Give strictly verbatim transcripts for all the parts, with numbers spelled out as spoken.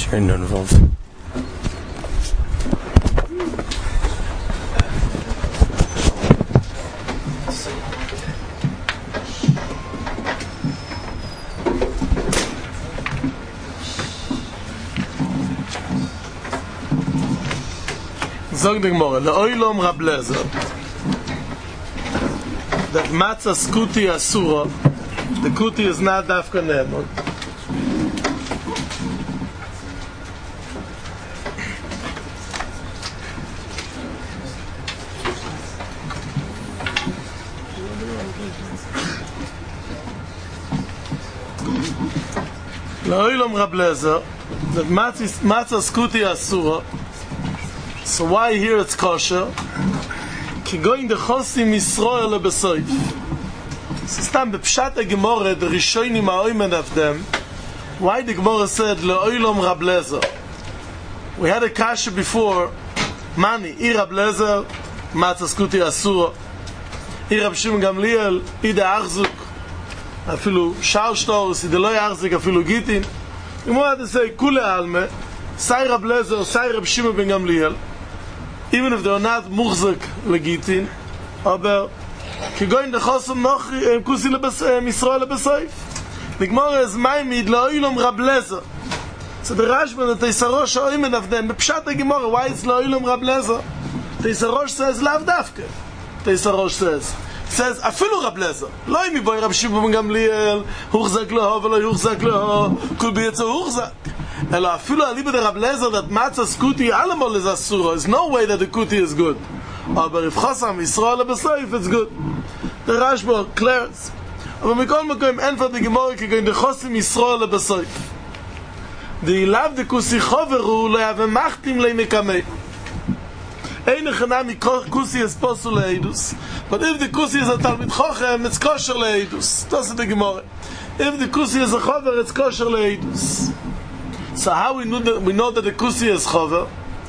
You're not involved. Zog the Gemara, Le'oilom Rab Lezer, that matzah skuti asura, the kuti is not dafka nemon. Le'oilom Rab Lezer, that matzah skuti asura. So why here it's kosher? Ki going the chosim Yisrael lebesoif. So stam bepshat ha-Gemara, the Rishonim ha'oimen of them, why the Gemara said le'oilom Rab Lezer? We had a kasha before, mani, I Rab Lezer, matzah skuti asura, I Rab Shimon Gamliel, I de achzuk, afilu shar shtoros, I de lo yachzik, afilu gitin. The Gemara had to say, kule alme, sai Rab Lezer, sai Rab Shimon ben Gamliel, even if they are not muchzak legitin, aber kigoin dechosum noch kusi Yisrael lebesoif. The Gemara is maimid le'oilom Rab Lezer. So the Rashba, the Teisarosh ha'oimen of them, b'pshat ha-Gemara, why is le'oilom Rab Lezer? Teisarosh says lav dafke. Teisarosh says, says afilu Rab Lezer. Lo imi boy Rab Shimon ben Gamliel, huchzak leho v'lo yuchzak leho, kul b'yetzo huchzak. Ela afilu aliba de Rab Lezer that matzah skuti alamol is asura. There's no way that the kuti is good. Aber if chosam Yisrael lebesoif, it's good. The Rashba clears. Aber mikol makom enfad the Gemara kigoin the chosim Yisrael lebesoif. The ilav de kusi choveru lo yave machtim leimekamei. Eine chanami kusi is posul leidus. But if the kusi is a talmid chochem, it's kosher leidus. That's the Gemara. If the kusi is a chover, it's kosher leidus. So how we know that we know that the kusi is chover?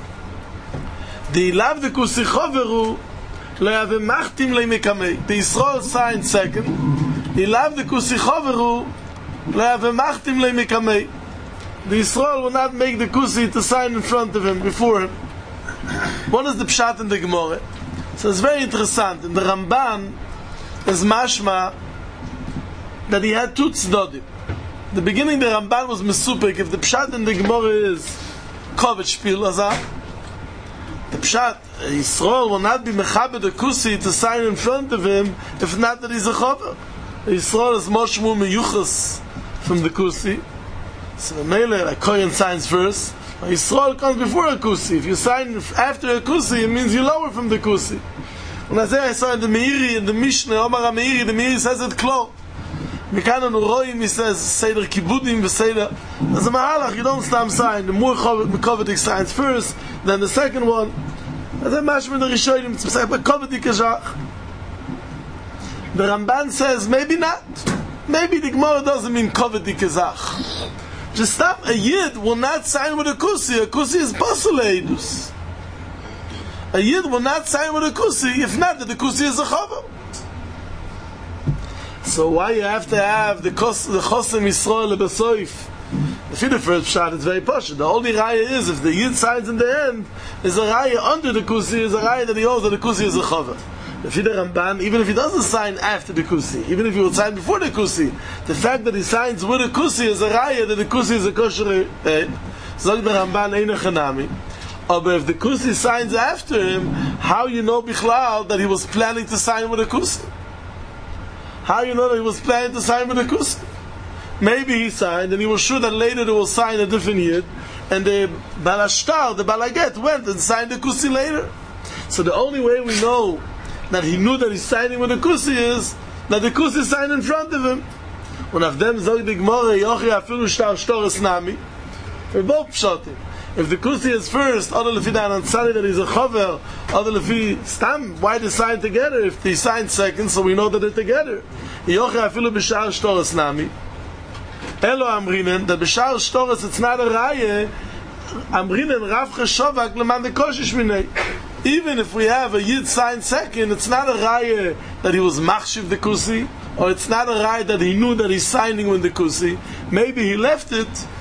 The ilav the kusi choveru lo yave machtim leimekamei. The Yisrael sign second. The ilav the kusi choveru lo yave machtim leimekamei. The Yisrael will not make the kusi to sign in front of him, before him. What is the pshat in the Gemara? So it's very interesting. In the Ramban is mashma that he had two tzdodim. The beginning the Ramban was mesupik. If the pshat in the Gemara is kovet shpil azah, the pshat Yisrael will not be mechaber the kusi to sign in front of him, if not that he's a chover. Yisrael is moshmu meyuchas from the kusi. So the Mele, a Kohen signs first. Yisrael comes before a kusi. If you sign after a kusi, it means you lower from the kusi. When I say I saw in the Meiri, in the Mishnah, Omar HaMeiri, the Meiri says it klo. Mekanon Uroim, he says, Seder Kibudim, Seder. As a Mahalach, you don't stam sign. The more Kovedik signs first, then the second one. As a Mashman, the Rishonim, it's a Kovedik Kajach. The Ramban says, maybe not. Maybe the Gemara doesn't mean Kovedik Kajach. Just stop. A Yid will not sign with a kusi. A kusi is basuleidus. A Yid will not sign with a kusi, if not that the kusi is a chaver. So why you have to have the kos, the chosim Yisrael lebesoif? If you the first shot, it's very posh. The only raya is if the Yid signs in the end, is a raya under the kusi, is a raya that he knows that the kusi is a chaver. If he the Ramban, even if he doesn't sign after the kusi, even if he would sign before the kusi, the fact that he signs with the kusi is a raya that the kusi is a kosher. Zog the Ramban eine chanami. But if the kusi signs after him, how you know bichlal that he was planning to sign with the kusi? How you know that he was planning to sign with the kusi? Maybe he signed and he was sure that later they will sign a different yid, and the balashtar, the balaget, went and signed the kusi later. So the only way we know that he knew that he's signing with the kusi is that the kusi signed in front of him. When of them zog the Gemara yochi afilu shtar shtoros nami, we're both pshatim. If the kusi is first, other lefi da ansari that he's a chover, other lefi stam, why they sign together? If they sign second, so we know that they're together. Yochi afilu b'shar shtoros nami. Elo amrinen that b'shar shtoros it's not a raya. Amrinen rav cheshovak leman dekoshish minei. Even if we have a Yid sign second, it's not a raya that he was machshiv the kusi, or it's not a raya that he knew that he's signing with the kusi. Maybe he left it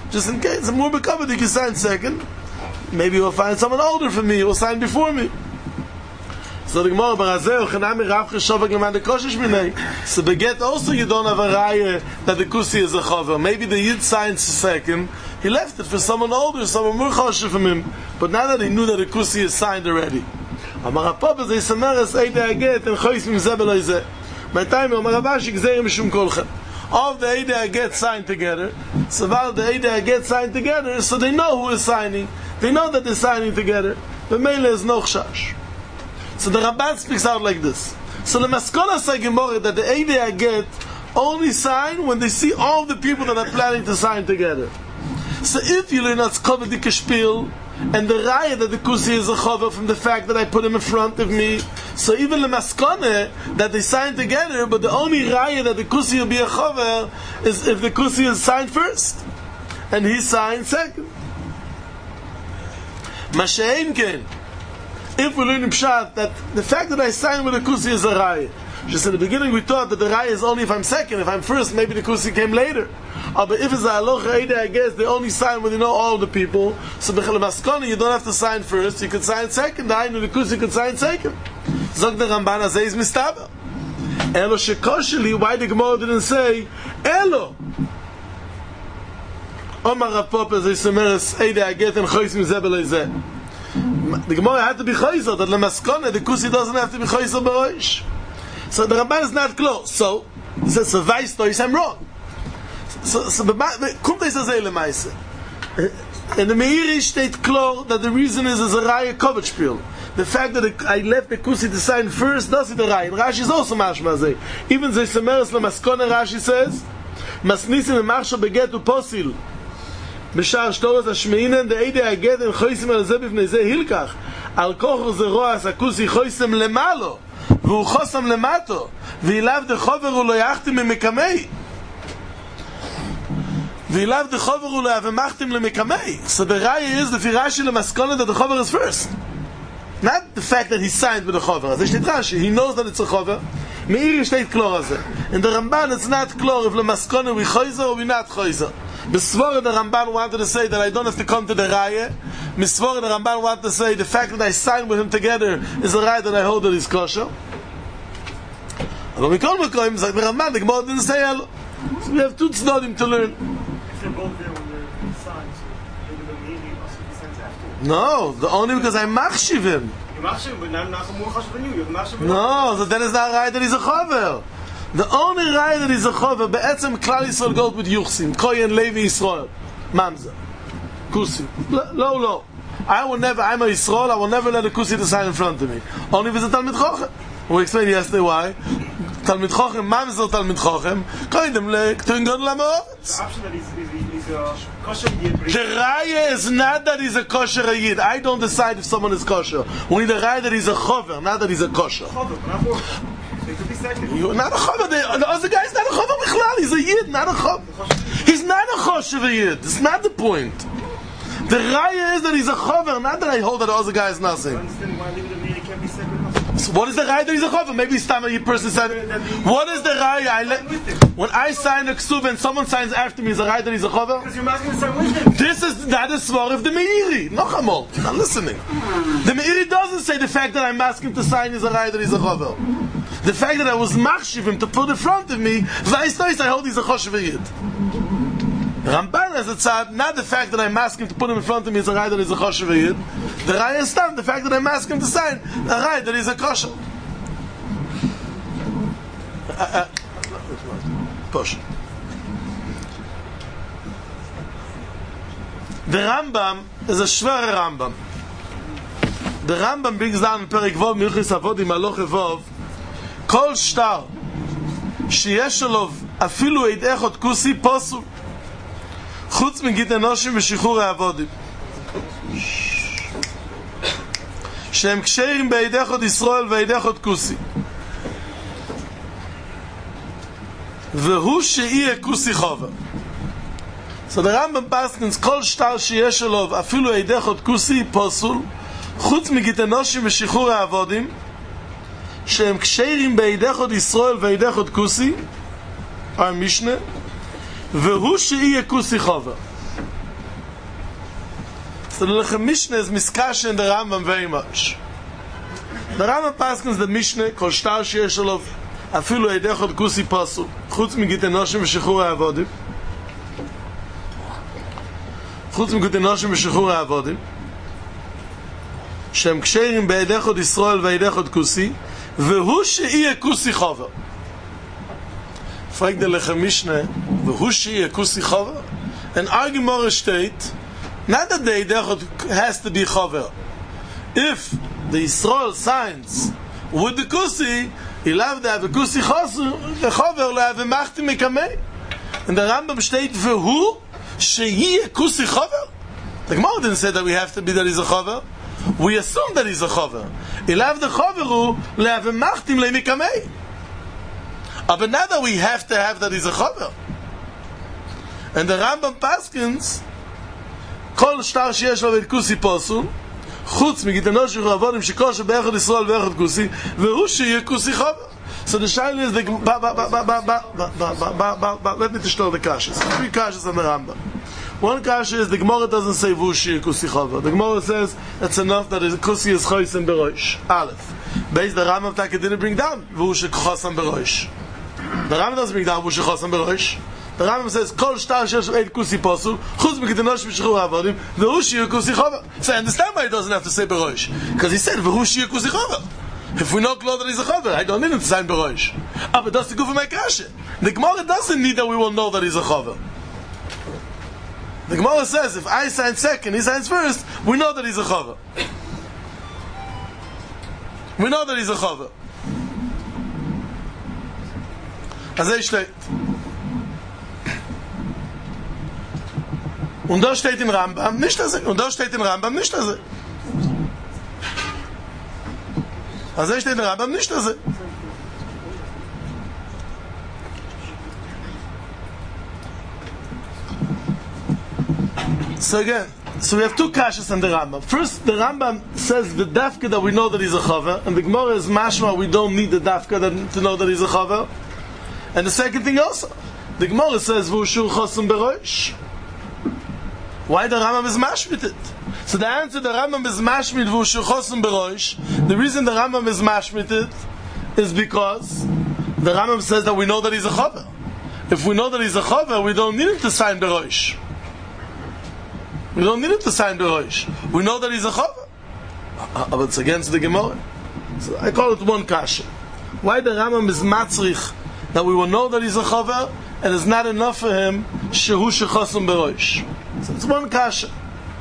just in case. I'm more covered, you can sign second. Maybe you'll find someone older for me who will sign before me. So the Gemara Barazeh, Chanami Rav Cheshovak Leman the Koshish Minei. So beget also you don't have a raya that the Kusi is a chover. Maybe the Yid signs second. He left it for someone older, someone more choshev from him. But now that he knew that the Kusi is signed already. Amar HaPapa Zeh Sameres Eidei Aget and Chois Mim Zeh Beloi Zeh. My time Amar Avashi Gzerim Mishum Kolchem. All the Eidei Aget signed together. So while the Eidei Aget signed together, so they know who is signing. They know that they're signing together. But Mele is no chash. So the Ramban speaks out like this. So the Maskona say Gemara that the Eidei Aget only sign when they see all the people that are planning to sign together. So if you learn that's covered the Keshpil, and the raya that the Kusi is a chover from the fact that I put him in front of me, so even the Maskona that they sign together, but the only raya that the Kusi will be a chover is if the Kusi is signed first, and he signed second. Mashein Ken. If we learn in Pshat that the fact that I sign with the Kusi is a raya. Just in the beginning we thought that the raya is only if I'm second. If I'm first, maybe the Kusi came later. Uh, but if it's a halacha Eidei, I guess they only sign when you know all the people. So b'chel maskona you don't have to sign first. You could sign second. I know the Kusi could sign second. Zog the Ramban Azeh is mistaber. Elo shekosheli. Why the Gemara didn't say Elo? Omar Rav Papa Zeh Sameres Eidei I get and Chois Mim Zeh Beloi Zeh. The Gemara had to be chayzer that lemaskona the Kusi doesn't have to be chayzer b'roish. So the Ramban is not close. So he says, "So weißt du, I'm wrong." So so kommt es azay lemaise. In the Meiri state klar that the reason is is a raya covered spiel. The fact that I left the Kusi to sign first does it the raya. Rashi is also mashma azay. Even the Sameres lemaskona Rashi says, "Masnisim marsha begetu posil." בשער שטורס השמעינן דאידי הגד הם חויסם על זה בפני זה הילקח על כוחו זה רועס הכוסי חויסם למעלו והוא חוסם למטו ואילב דחובר הוא לא יחתם ממקמי ואילב דחובר הוא לא יבמחתם למקמי. So the raya is the firashi lemaskona that the chover is first, not the fact that he signed with the chover. אז יש לי רש"י, he knows that it's a chover. מאיר יש לי כלור הזה. In the Ramban it's not clear if lemaskona we choizer or we not choizer. Misvora the Ramban wanted to say that I don't have to come to the raya. Misvora the Ramban wanted to say the fact that I signed with him together is a raya that I hold that is kosher. But we call Mekoyim, it's like the Ramban, the Gemara didn't say hello. So we have two tznodim to learn. If they're both there when they're signed, so maybe the meaning also be signs after. No, the only because I machshiv him. You machshiv him, but now I'm more chashiv than you. You machshiv him. No, so then it's not a raya that he's a chover. The only raya that is a chover, be'etzem Klal Yisrael goes with Yuchsim, Koyen, Levi, Yisrael, Mamza, Kusi. Lo, lo. I will never, I'm a Yisrael, I will never let a Kusi to sign in front of me. Only if it's a Talmid Chochem. We explained yesterday why. Talmid Chochem, Mamza Talmid Chochem, Koyen them le, K'tuin Gon Lamoretz. The option that he's, he's, he's a kosher yid. The raya is not that he's a kosher yid. I don't decide if someone is kosher. We need a raya that he's a chover, not that he's a kosher. Chover, not for. You're not a chover. The, the other guy is not a chover bichlal. He's a yid, not a chover. He's not a choshev yid. That's not the point. The raya is that he's a chover, not that I hold that the other guy is nothing. So what is the raya that he's a chover? Maybe it's time a person said, what is the raya? I let, when I sign a ksuv and someone signs after me, is the raya that he's a chover? Because you're asking to sign with him. This is not a svar of the Meiri. No, Hamol. You're not listening. The Meiri doesn't say the fact that I'm asking to sign is a raya that he's a chover. The fact that I was machshiv him to put in front of me, vice nice, I hold he's a choshev yid. Ramban has a tzad, not the fact that I'm asking to put him in front of me is a raya that he's a choshev yid. The raya is stam, the fact that I'm asking him to sign, a raya that he's a kosher. Uh, uh, push. The Rambam is a schwerer Rambam. The Rambam brings down in Perek Vov, Milchis Avodim, Aloch Vov, כל שטר שיש לו אפילו עד אחד כוסי פוסול חוץ מגיד אנושים ושחרור העבודים שהם קשרים בעד אחד ישראל ועד אחד כוסי והוא שיהיה כוסי חובר. So the Rambam paskins כל שטר שיש לו אפילו עד אחד כוסי פוסול חוץ מגיד אנושים ושחרור העבודים שהם קשרים בעד אחד ישראל ועד אחד כוסי המשנה והוא שיהיה כוסי חובר. So the Lechem Mishnah is miskasha in the Rambam very much. The Rambam paskins the Mishnah kol shtar sheyesh alav afilu eidechot kusi pasul chutz migit enoshim v'shechur ha'avodim chutz migit enoshim v'shechur ha'avodim shem ksherim be'eidechot Yisrael ve'eidechot kusi v'hu she'iyeh kusi chover. Fragt the Lechem Mishnah v'hu she'iyeh kusi chover, and our Gemara state not that the eidechot has to be chover. If the Yisrael signs with the kusi, he'll have to have a kusi chover, the chover will have a machti mekamei. And the Rambam state v'hu she'iyeh kusi chover. The Gemara didn't say that we have to be that he's a chover. We assume that he's a chover. He'll have the choveru will have a machti mekamei. But now that we have to have that he's a chover. And the Rambam paskins kol shtar sheyesh lo kusi pasul chutz migitano shechur ha'avodim shekosher be'echad Yisrael ve'echad kusi v'hu she'yeh kusi chover. So the shaila is the ba ba ba ba ba ba ba ba ba ba. Let me tell the kashas. Three kashas on the Rambam. One kasha is the Gemara doesn't say v'hu she'yeh kusi chover. The Gemara says it's enough that the kusi is chosim berosh. Aleph. Based the Rambam Taka didn't bring down v'hu she'chosam berosh. The Rambam doesn't bring down v'hu she'chosam berosh. The Rambam says, "Kol shtar sheyesh eid kusi pasul, chutz migitanosh v'shechur ha'avodim, v'hu she'yeh kusi chover." So I understand why he doesn't have to say berosh, because he said v'hu she'yeh kusi chover. If we know clear that he's a chover, I don't need him to sign berosh. Ah, but that's the good for my kasha. The Gemara doesn't need that we will know that he's a chover. The Gemara says, if I sign second, he signs first, we know that he's a chover. We know that he's a chover. Azay steht. Und da steht in Rambam nicht das. Und da steht in Rambam nicht das. Also steht in Rambam nicht das. So again, so we have two kashas in the Rambam. First, the Rambam says the dafka that we know that he's a chaver, and the Gemara is mashma we don't need the dafka that, to know that he's a chaver. And the second thing also, the Gemara says v'ushur chosum berosh. Why the Rambam is mashmit it? So the answer the Rambam is mashmit v'ushur chosum berosh. The reason the Rambam is mashmit it is because the Rambam says that we know that he's a chaver. If we know that he's a chaver, we don't need him to sign berosh. We don't need him to sign berosh. We know that he's a chaver. But it's against the Gemara. So I call it one kasha. Why the Rambam is matzrich that we will know that he's a chaver, and it's not enough for him shehu shechosum berosh. So it's one kasha.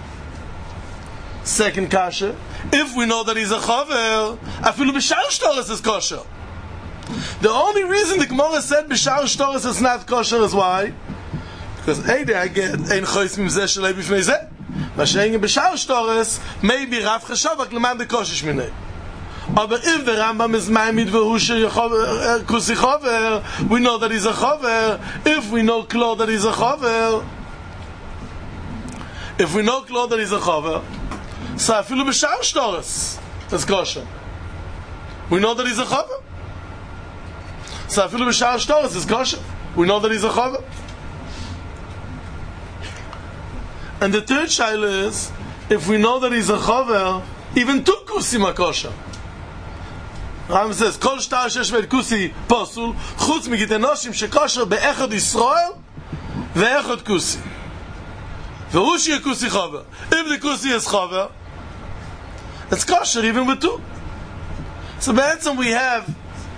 Second kasha, if we know that he's a chaver, afilu b'shar shtoros is kosher. The only reason the Gemara said b'shar shtoros is not kosher is why? Because either I get ein chois mimzeh shalei b'fnei zeh, v'she'en b'shar shtoros maybe rav chashavak l'man de kosher shminei. But if the Rambam is ma'amid v'hu she'yeh kusi chover, we know that he's a chover. If we know klo that he's a chover, if we know klo that he's a chover, so afilu b'shar shtoros is kosher. We know that he's a chover. So afilu b'shar shtoros is kosher. We know that he's a chover. And the third shaila is, if we know that he's a chover, even two kusim are kosher. Rambam says, "Kol shtar sheyesh be'ed kusi pasul, chutz migit enoshim shekosher be'echad Yisrael ve'echad kusi, v'hu she'yeh kusi chaver." If the kusi is chaver, it's kosher even with two. So b'etzem we have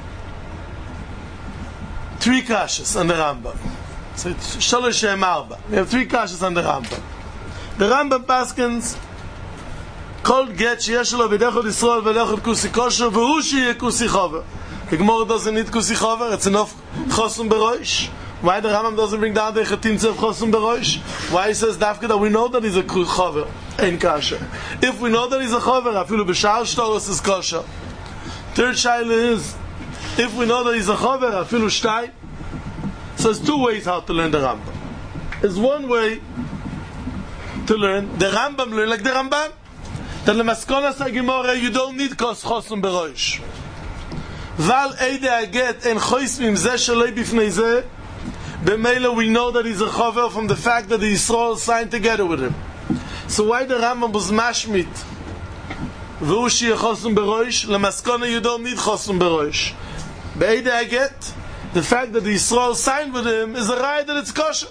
three kashas on the Rambam. So it's shalosh she'em arba. We have three kashas on the Rambam. The Rambam paskins Kol get sheyesh lo b'dechad Yisrael ve'lechad kusi kosher v'hu she'yeh kusi chover. The Gemara doesn't need kusi chover. It's enough chosum berosh. Why the Rambam doesn't bring down the chatim of chosum berosh? Why he says dafka that we know that he's a chover in kasher. If we know that he's a chover, afilu b'shar shtoros is kosher. Third shaila is, if we know that he's a chover, afilu shtay. So there's two ways how to learn the Rambam. There's one way to learn the Rambam learn like the Ramban. That the maskonas ha'gemara you don't need kos chosum berosh. Val eide aget en chois mimzeh shalei b'fnei zeh. B'meila we know that he's a chover from the fact that the Yisrael signed together with him. So why the Rambam was mashmit? V'hu sheyeh chosum beroish, lemaskona you don't need chosum beroish. Be'edei haget, the fact that the Yisrael signed with him is a raya that it's kosher.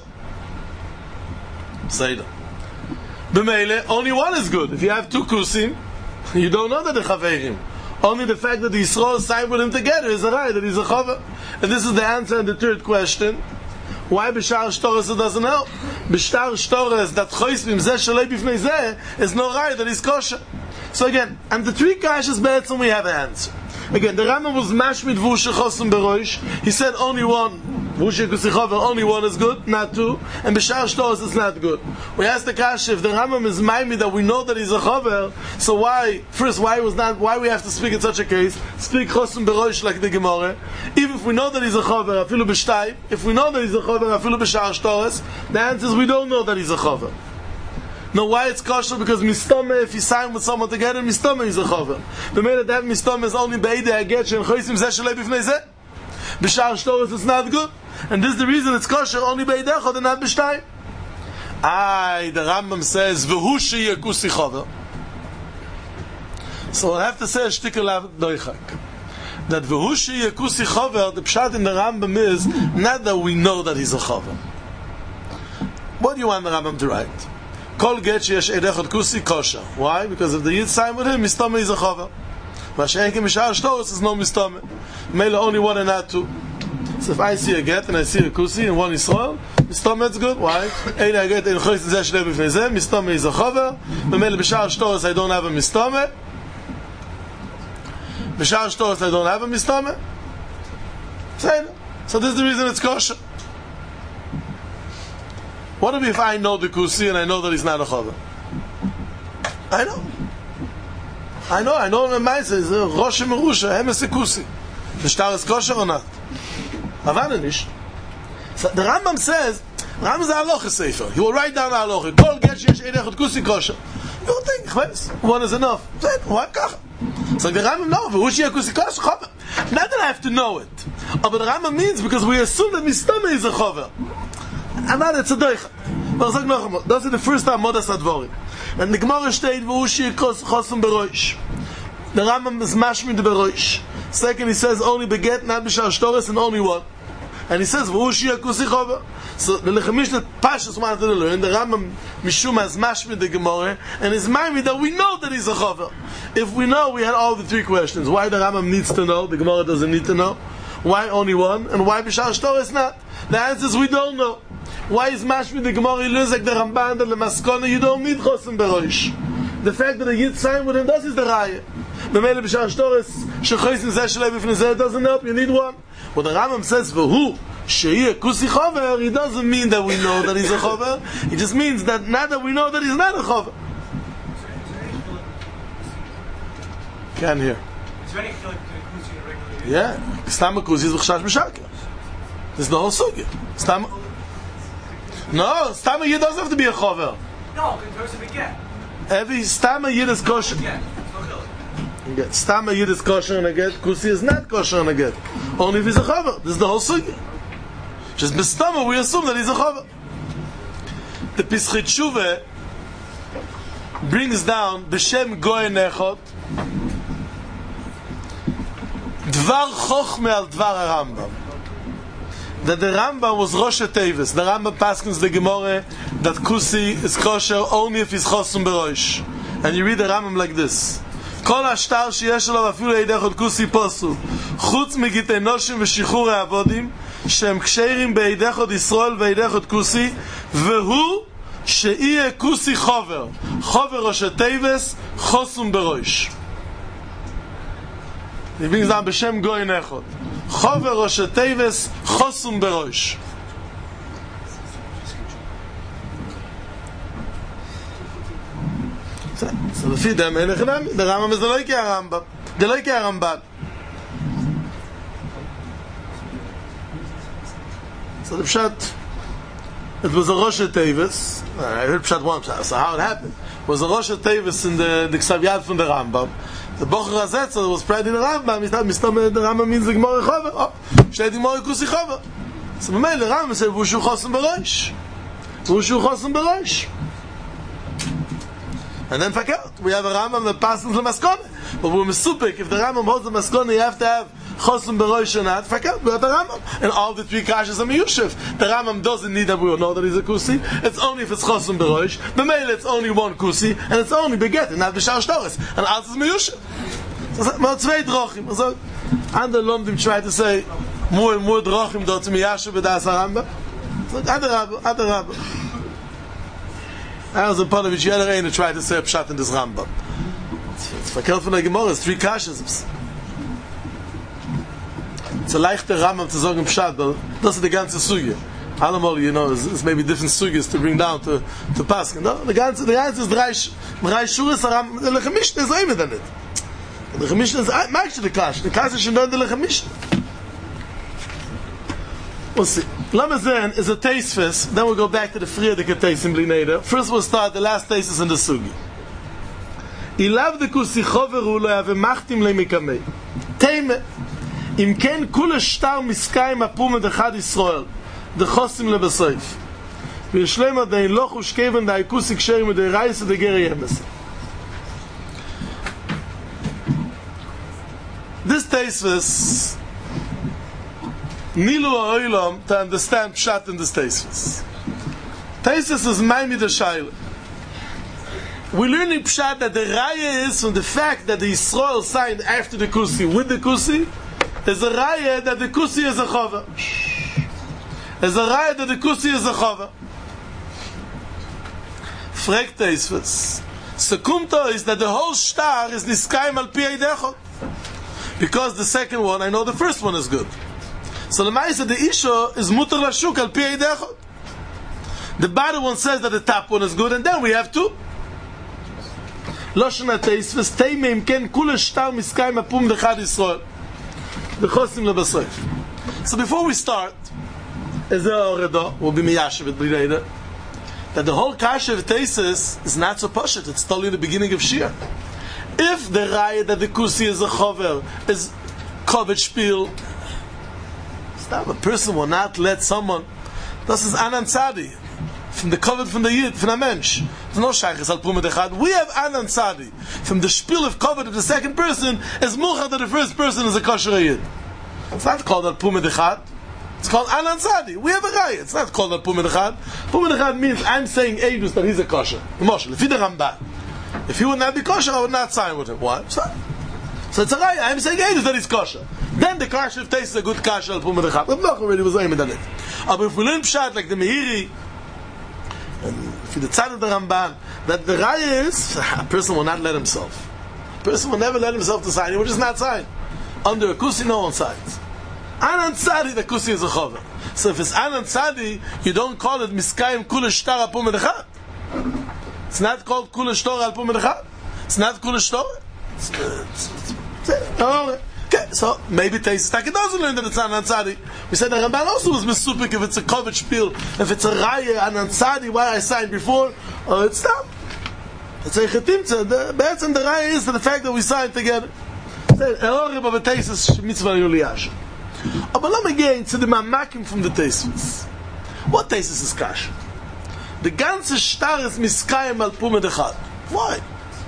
Say that. B'meile, only one is good. If you have two kusim, you don't know that they're chaverim. Only the fact that the Yisrael signed with him together is a raya that he's a chaver. And this is the answer in the third question. Why b'shar shtores it doesn't help? B'shar shtores that choisvim zeh shalei b'fnei zeh is no raya that he's kosher. So again, and the three kashas be'etzim we have an answer. Again, the Rambam was mashmit v'hu shechosum beroish. He said only one, v'hu shekusichover, only one is good, not two. And b'shar shtos is not good. We asked the kasha, if the Rambam is maimi that we know that he's a chover, so why, first, why was not, why we have to speak in such a case? Speak chosum beroish like the Gemara. Even if we know that he's a chover, afilu b'shtayim, if we know that he's a chover, afilu b'shar shtos, the answer is we don't know that he's a chover. Now, why it's kosher? Because mistome, if you sign with someone together, mistome is a chover. The matter that mistome is only beidei haget and choisim zeh shalei b'fnei zeh. B'shar shtoros it's not good, and this is the reason it's kosher only beidei echad and not b'shtayim. Aye, the Rambam says v'hu sheyeh kusi chover. So I have to say a shtikel av doichak. That v'hu sheyeh kusi chover, the pshat in the Rambam is not that we know that he's a chover. What do you want the Rambam to write? Kol get sheyesh edechot kusi kosher. Why? Because if the Yid sign with him, mistame is a chover. Mashenke mishar shtos is no mistame. Mele only one and not two. So if I see a get and I see a kusi and one Yisrael, mistame is good. Why? Ein a get ein chois zeh shlei b'fnei zeh. Mistame is a chover. Mele b'shar shtos I don't have a mistame. B'shar shtos I don't have a mistame. So this is the reason it's kosher. What if I know the kusi and I know that he's not a chover? I know. I know, I know in the Maisa, it's a Rosh Merusha, hem is a kusi. The shtar is kosher or not? Havana nish. So the Rambam says, Rambam is a halacha sefer. He will write down a halacha. Kol get sheyesh edechot kusi kosher. You will think, chves, one is enough. Why kacha? So the Rambam no, v'hu sheyeh kusi kosher, chover. Not that I have to know it. But the Rambam means because we assume that mistame is a chover. And that it's a doich. But sag noch einmal, das ist the first time Modas Advorim. And the Gemara steht, v'hu sheyeh chosum beroish. The Rambam is mashmit beroish. Second, he says only beget, not b'shar shtoros, and only one. And he says, v'hu sheyeh kusi chover. So the Lechemish that Pashas wanted to learn, the Rambam Mishum has mashmit the Gemara, and his mind that we know that he's a chover. If we know, we had all the three questions. Why the Rambam needs to know, the Gemara doesn't need to know. Why only one, and why b'shar shtoros not? The answer is we don't know. Why is mashmit the Gemara Yiluzek the Ramban that lemaskona you don't need chosum beroish? The fact that the Yid signed with him, that is the raya. B'meile b'shar shtoros shechoisim zeh shalei b'fnei zeh doesn't help. You need one. When the Rambam says v'hu sheyeh kusi chover, it doesn't mean that we know that he's a chover. It just means that not that we know that he's not a chover. Can't hear. It's very clear to kusi regularly. Yeah, stam kusi is v'chshash b'shaker. There's no whole sugya. Stam. No, Stam Yid doesn't have to be a chover. No, in terms of a get. Every Stam Yid is kosher. Get. Get. Stam Yid is kosher and a get. Kusi is not kosher and a get. Only if he's a chover. This is the whole sugya. Just b'stama we assume that he's a chover. The Pischei Teshuvah brings down b'shem goyen echot dvar chochme al dvar Rambam. That the Rambam was Rosh Tevis. The Rambam paskins the Gemara that kusi is kosher only if he's chosum beroish. And you read the Rambam like this: Kol hashtar sheyesh alav afilu eidechot kusi posu, chutz megitei noshim v'shichur ha'avodim, shem ksherim beidechot Yisrael veidechot kusi, v'hu she'iyeh kusi chover, chover Rosh Tevis, chosum beroish. He brings down b'shem goyin echot. Chover Rosh Tevis chosum beroish. So the feed them in the Rambam is the like Rambam. The like Rambam. So the pshat, it was a Rosh Tevis. I heard pshat one pshat. So how it happened? It was a Rosh Tevis in the the Ksav Yad from the Rambam. The Bocher Hazetzer was spread in the Rambam. He thought Mistam the Rambam means the Gemara Chover. Oh, Shtei Gemara Kusi Chover. So the the Rambam said V'hu sheyeh chosum beroish. V'hu sheyeh chosum beroish. And then fakert, we have a Rambam that passes the maskone. But we're mesupik, if the Rambam holds the maskone, you have to have chosum beroish or not, fakert, we have the Rambam. And all the three kashas are miyushiv. The Rambam doesn't need that we will know that he's a kusi. It's only if it's chosum beroish. The male, it's only one kusi, and it's only beget, not b'shar shtores. And all is miyushiv. So, more zwei drochim. So, andere Lomdim try to say, more and more drochim dort to miyashiv b'das Rambam. So, other Rabbi, other Rabbi. As a Panovich, you had a to try to say a pshat in this Rambam. It's verkehrt von der Gemara, it's three kashas. It's a leichter Rambam to sagen pshat, but das ist die ganze Suge. Allemal, you know, it's maybe different suges to bring down to to Paskin. No, the ganze, the ganze is drei, drei shuras Rambam. The lechamisht is aimed on it. The lechamisht is actually the kash. The kash is schon dort the lechamisht. We'll see. Lamazen is a taste fest. Then we'll go back to the Friedeke taste in Blineda. First we'll start the last taste is in the Sugi. Ilav de kusi choveru lo yave machtim le mikamei. Teime. Im ken kule shtar miskayim apum ed echad Yisrael. De chosim le besoif. V'yishlem adein loch ushkeven da ikusi ksherim ed eirayis ed egeri yemes. This taste fest Nilu ha'olam to understand pshat in this Taisus. Taisus is Maimi the Shaila. We learn in pshat that the raya is from the fact that the Yisrael signed after the Kusi with the Kusi, is a raya that the Kusi is a chova. Is a raya that the Kusi is a chova. Frek Taisus. Sekumto is that the whole star is niskayim al pi eidechot. Because the second one, I know the first one is good. So the Maisa, the Isha is mutar lashuk al pi eidechot. The bottom one says that the top one is good, and then we have two. Loshen HaTeis v'steimim ken kule shtar miskayim apum dechad Yisrael. The chosim lebesoif. So before we start, as a oreda, we'll be miyashiv at B'nei, that the whole kasha of Teisus is not so poshut. It's totally in the beginning of Shir. If the raya that the kusi is a chover is kovet spiel, a person will not let someone. Das is Anan Tzadi from the covet from the Yid from the Mensch. There's no shaykhis al pumet echad. We have Anan Tzadi from the spiel of covet of the second person is muchad that the first person is a kosher Yid. It's not called al pumet echad. It's called Anan Tzadi. We have a raya. It's not called al pumet echad. Pumet echad means I'm saying Eidus that he's a kosher. Emotional. If he the Ramban, if he would not be kosher, I would not sign with him. Why? So, so it's a raya. I'm saying Eidus that he's kosher. Then the kasha of taste is a good kasha al pumad echad. I'm not already was aimed on it. But if we learn pshat like the Meiri, and if the tzad of the Ramban, that the raya is a person will not let himself. A person will never let himself to sign. He will just not sign. Under a kusi, no one signs. Anan tzadi, the kusi is a chover. So if it's Anan tzadi, you don't call it miskayim kule shtar al pumad echad. It's not called kule shtar al pumad echad. It's not kule shtar. It's it's Okay, so maybe Teisus Taki doesn't learn that it's Anan Tzadi. We said the Ramban also was mesupik if it's a kovet spiel, if it's a raya Anan Tzadi, why I signed before, or it's not. It's a chetimtza. The best and the raya is the fact that we signed together. Erorib of a Teisus mitzvah yuliyash. But let me get into the mamakim from the Teisus. What Teisus is kash? The ganze shtar is miskayim al pumed echad. Why?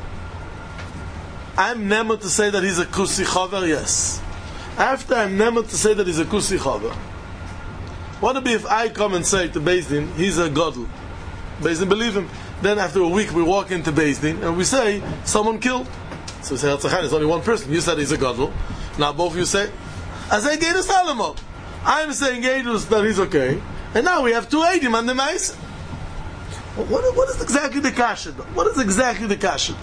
I'm never to say that he's a kusi chaver, yes. After I'm never to say that he's a kusi chaver, what would it be if I come and say to Beis Din, he's a godl? Beis Din believe him. Then after a week we walk into Beis Din and we say, someone killed. So we say, there's only one person. You said he's a godl. Now both of you say, I say Gedus Alamo. I'm saying Gedus that he's okay. And now we have two Eidim on the Maisa. What, what is exactly the kasha? What is exactly the kasha?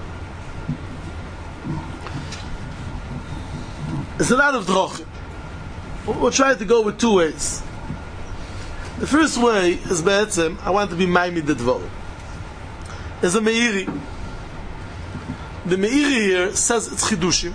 It's a lot of drochim. We'll try to go with two ways. The first way is be'etzem, I want to be Maimid the Dvar. There's a Meiri. The Meiri here says it's Chidushim.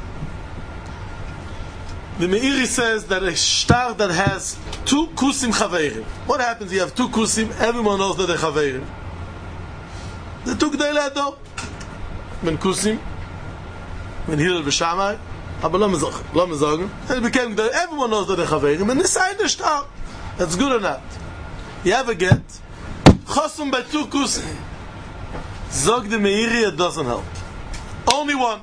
The Meiri says that a shtar that has two kusim chaveirim. What happens? You have two kusim, everyone knows that they're chaveirim. The two g'day le'ado. Men kusim, men Hillel v'Shamai, aber lo me sagen, everyone knows that they're chaveirim, and decide the shtar. That's good or not. You ever get chosum by two kusim. Zog the Meiri, it doesn't help. Only one.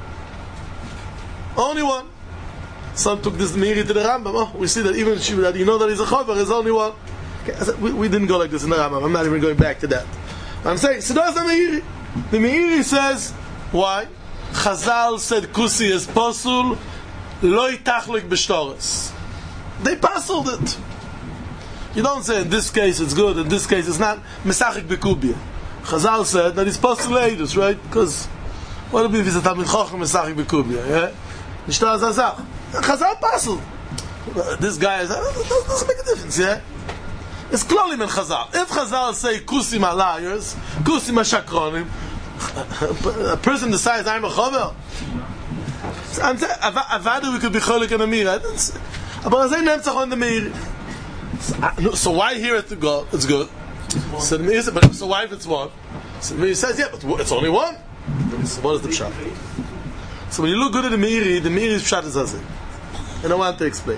Only one. Some took this Meiri to the Rambam. Oh, we see that even that you know that he's a Chavar, there's only one. Okay, said, we, we didn't go like this in the Rambam. I'm not even going back to that. I'm saying, so that's the Meiri. The Meiri says, why? Chazal said Kusi is Posul, Loi Tachlik B'Shtoris. They puzzled it. You don't say in this case it's good, in this case it's not. Mesachik B'Kubia. Chazal said that it's Posul Eidus, right? Because what if it's a Talmid Chochem Mesachik B'Kubia? Yeah? Nishtar Zazach. Chazal puzzled. This guy is, it doesn't make a difference, yeah? It's Klolim and Chazal. If Chazal say Kusim are liars, Kusim are Shakronim, a person decides I'm a Chover. I'm saying, Avadu we could be Cholik and Amir. But I say Nemtzach on the Meir. So why here it's good? It's good. So the Meir says, but so why if it's one? So the Meir says, yeah, but it's only one. So what is the Pshat? So when you look good at the Meiri, the Meiri's Pshat is Azim. And I want to explain.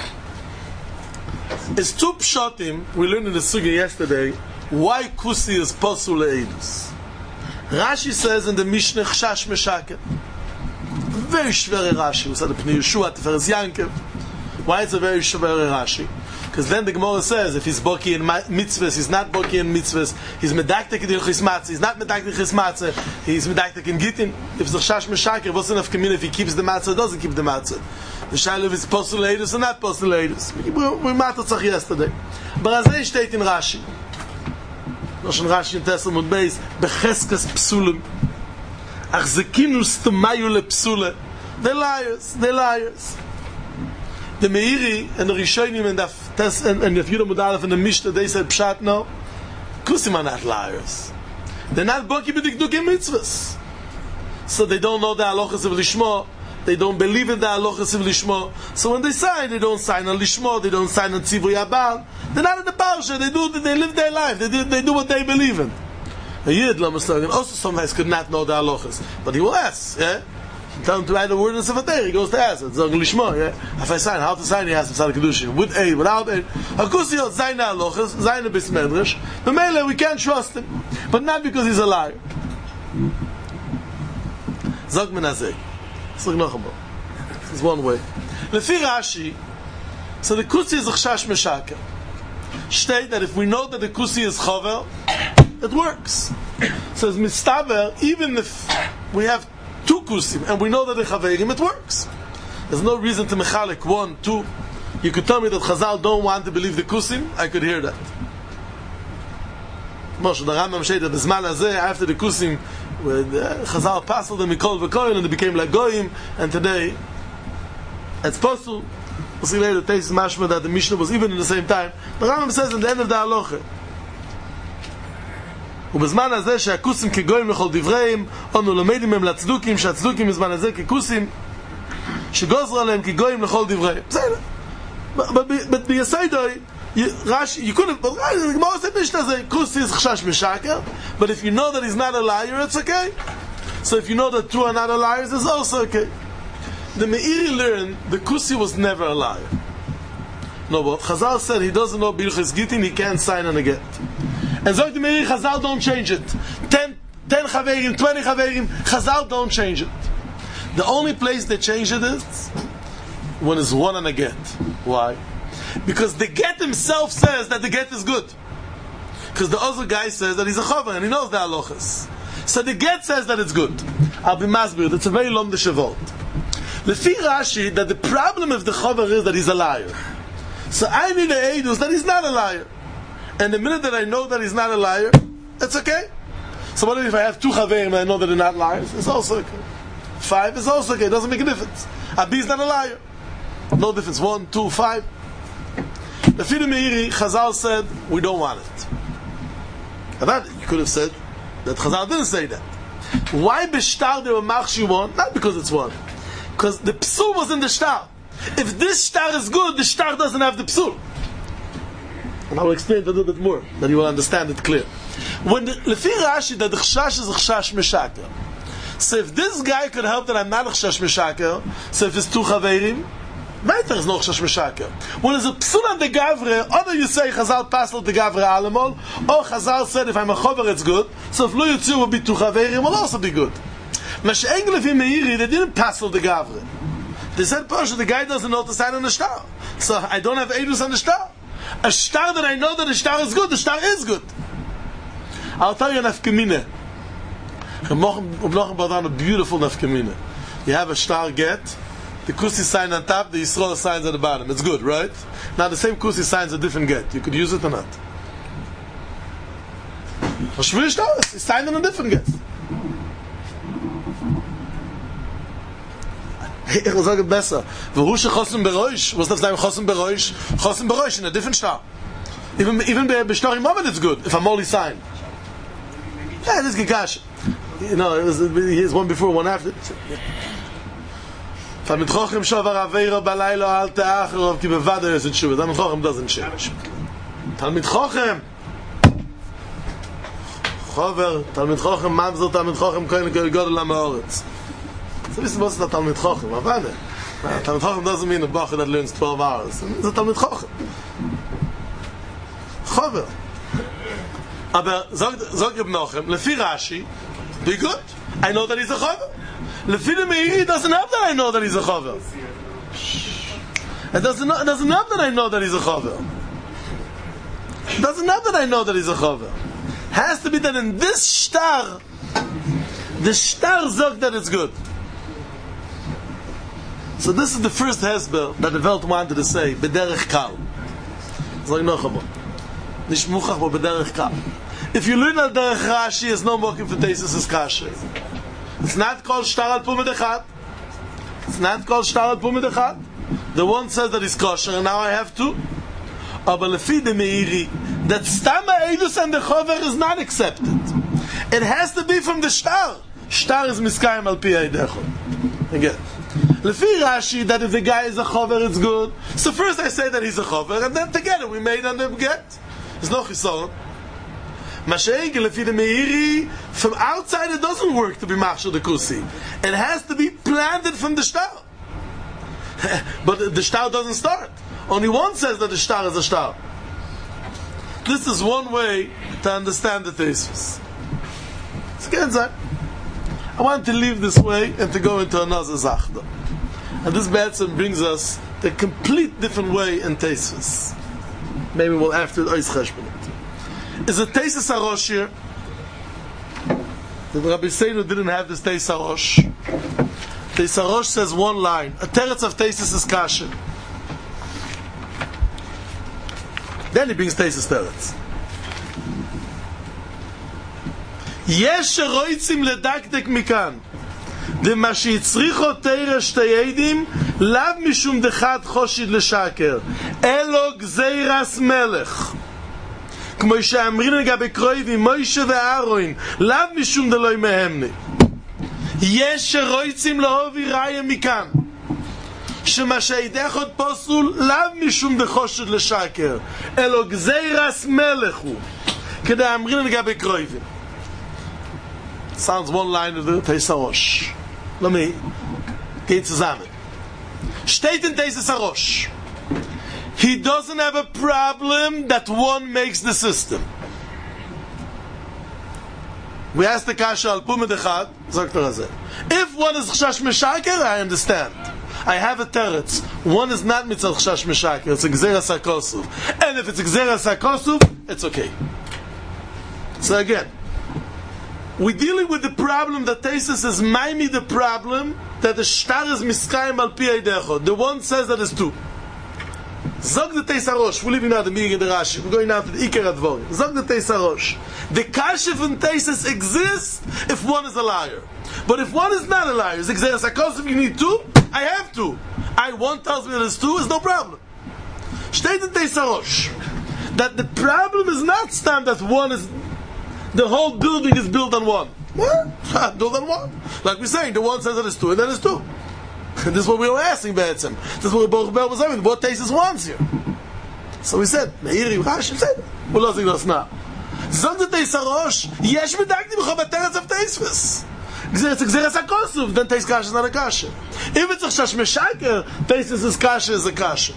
It's two Pshatim, we learned in the Sugi yesterday, why Kusi is Posul Le'edus. Rashi says in the Mishnah, Chshash Meshaker. Very schwere Rashi. We said the Pnei Yeshua, Tiferes Yankev. Why it's a very schwere Rashi? Because then the Gemara says, if he's Boki in mitzvahs, he's not Boki in mitzvahs, he's Medaktek in Hilchis Matzah, he's not Medaktek in Hilchis Matzah, he's Medaktek in Gittin. If it's a Chshash Meshaker, what's enough Kamin if he keeps the Matzah or doesn't keep the Matzah? The Shaila if it's Posul Le'edus or not Posul Le'edus. We matter tzach yesterday. But as they state in Rashi, Lashon Rashi in Teslamud Beis, Becheskas Psulim, Ach Zekinu Stamayu LePsule. They're liars, they're liars. The Meiri and the Rishonim and the Tes and the Yehuda Mudalef and the Mishnah, they said Pshat no. Kusim are not liars. They're not Boki B'Dikdukim Mitzvahs. So they don't know the halachas of Lishma. They don't believe in the halachas of Lishma. So when they sign, they don't sign on Lishma. They don't sign on Tzivu Yabal. They're not in the Parsha. They do. They live their life. They do. They do what they believe in. A Yid, also sometimes could not know the halachas, but he will ask. Yeah. Tell him to write the word in Sefer he goes to ask. It's like Lishma. Yeah. If I sign, how to sign? He asks himself Kedushin with aid, without aid. Hakusiyot sign the halachas, sign the Bis Medrash. The Mele, we can't trust him, but not because he's a liar. Zog Menazeh. This is one way. Lefi Rashi, so the Kusi is a Chshash Meshaker. State that if we know that the Kusi is Chover, it works. So it's Mistaber, even if we have two Kusim and we know that they're Chaverim, it works. There's no reason to Mechalik one, two. You could tell me that Chazal don't want to believe the Kusim, I could hear that. Moshe, the Rambam said that the Zman Hazeh, after the Kusim, when uh, Chazal passed them Mikol V'Koyin and they became like Goyim, and today it's possible. We'll see later, the Teis Mashma that the Mishnah was even in the same time. The Rambam says in the end of the Halacha, ובזמן הזה שהכוסים כגויים לכל דבריהם, אנו לומדים הם לצדוקים, שהצדוקים בזמן הזה ככוסים, שגוזר עליהם כגויים לכל דבריהם. בסדר. But ביסיידוי, Rashi, you couldn't, but the Gemara said Mishnah say Kusi is Chshash Meshaker, but if you know that he's not a liar, it's okay. So if you know that two are not a liars, it's also okay. The Meiri learned the Kusi was never a liar. No, but Chazal said he doesn't know Birchis Gittin, he can't sign on a get. And so the Meiri Chazal don't change it. Ten, ten Chaverim, twenty Chaverim, Chazal don't change it. The only place they change it is when it's one on a get. Why? Because the get himself says that the get is good. Because the other guy says that he's a chaver and he knows the halachas. So the get says that it's good. I'll be masbir. It's a very long deshavot. Lefi Rashi, that the problem of the chaver is that he's a liar. So I need a edus that he's not a liar. And the minute that I know that he's not a liar, it's okay. So what if I have two chaverim and I know that they're not liars? It's also okay. Five is also okay. It doesn't make a difference. Abi is not a liar. No difference. One, two, five. The Fide Meiri, Chazal said, we don't want it. That you could have said that Chazal didn't say that. Why b'shtar there were machshi one? Not because it's one. Because the psul was in the shtar. If this shtar is good, the shtar doesn't have the psul. And I will explain it a little bit more, that you will understand it clear. When the Lefi Rashi, that the chshash is a chshash meshaker. So if this guy could help that I'm not a chshash meshaker, so if it's two chaverim, Weiter is noch Chash Meshaker. When there's a psul on the Gavre, either you say Chazal passed the Gavre Alamol, or Chazal said if I'm a Chover it's good, so if Lo Yutzu will be Tuchaverim will also be good. Mashiach Lefi Meiri, they didn't pass the Gavre. They said, Pasha, the guy doesn't know to sign on the star. So I don't have Eidus on the star. A star that I know that the star is good, the star is good. I'll tell you an Nafkamine. A beautiful Nafkamine. You have a star get, the Kusi sign on top, the Yisrael signs at the bottom. It's good, right? Now the same Kusi signs a different get. You could use it or not. He signed on a different get. Ich will sagen besser. Wo Husche Chosim Beroish, was darf sein Chosim Beroish? Chosim Beroish in a different star. Even even be Shtar Moment it's good if I'm only signed. Yeah, this Gekash. You know, it was here's one before, one after. Talmid Chochem Shavar Aveira Balaylo Al Te'acharov Ki Bevada is it true. Talmid Chochem doesn't change. Talmid Chochem Chover Talmid Chochem Mamzer Talmid Chochem Kohen Godel HaMaoretz. So this is what's the Talmid Chochem. Avane. Talmid Chochem doesn't mean a Bacher that learns twelve hours. It's a Talmid Chochem. Chover. Aber sag Reb Nochem, Lefi Rashi, be good. I know that he's a Chover. Lefi the Meiri doesn't have that I know that he's a Chover. It doesn't it doesn't have that I know that he's a Chover. It doesn't have that I know that he's a Chover. Has to be that in this star, the star zog that it's good. So this is the first hesber that the Welt wanted to say, bederech kal. Sag noch einmal. Nicht muchach, but bederech kal. If you learn al derech Rashi, it's no more for Tesis is kasher. It's not called shtar al pum edechat. It's not called shtar al pum edechat. The one says that it's kosher, and now I have to. Aber lefi de Meiri, that stama eidus and the chover is not accepted. It has to be from the shtar. Shtar is miskayim al pi eidechot. Again. Lefi Rashi, that if the guy is a chover, it's good. So first I say that he's a chover, and then together we made on the get. There's no chisaron. Mashiach Lefi the Meiri, from outside it doesn't work to be machshel the kusi. It has to be planted from the shtar. But the shtar doesn't start. Only one says that the shtar is a shtar. This is one way to understand the thesis. It's good, sir. I want to leave this way and to go into another zachda. And this Batson brings us the complete different way in Tesis. Maybe we'll after the Ois Cheshbonit. Is a Tesis Arosh here? The Rabbi Seinu didn't have this Tesis Arosh. Tesis Arosh says one line. A teretz of Tesis is kasher. Then he brings Tesis teretz. יש שרויצים לדקדק מכאן דמה שהצריכו תירה שתי עדים לאו משום דחת חושיד לשקר אלו גזירס מלך כמו שאמרים לגבי קרויבים מוישה ואהרון לאו משום דלוי מהמני יש שרויצים לאהובי ראיה מכאן שמה שהידך עוד פוסול לאו משום דחושיד לשקר אלו גזירס מלך הוא כדי אמרים לגבי קרויבים. Sounds one line of the Tesis Arosh. Let me get zusammen. Steht in Tesis Arosh. He doesn't have a problem that one makes the system. We asked the Kasha al Pum Edechad, sagt er azeh. If one is Chash Meshaker, I understand. I have a teretz. One is not mitzvah Chash Meshaker. It's a Gzeras HaKosuv. And if it's a Gzeras HaKosuv, it's okay. So again, we're dealing with the problem that Tesis is maimi the problem that the shtar is miskayim al pi eidecho. The one says that it's two. Zog the Tesis Arosh. We're leaving now the meeting in the Rashi. We're going now to the Iker Advorim. Zog the Tesis Arosh. The kasha from Tesis exists if one is a liar. But if one is not a liar, is Gzeras HaKosuv, you need two? I have two. I one tells me that it's two, is no problem. Steht in Tesis Arosh that the problem is not stand that one is the whole building is built on one. What? Built on one. Like we're saying, the one says that it's two, and then it's two. This is what we were asking, Be'etzem. This is what Baruch Bel was saying. What Tesis wants here? So we said, Meiri Rashi said, we're losing us now. Zog the Tesis Arosh, yesh medakti b'chol b'teretz of Tesis. it's a Gzeres HaKosuf, then Teis Kasha is not a Kasha. If it's a Chash Meshaker, Teisus is Kasha is a Kasha.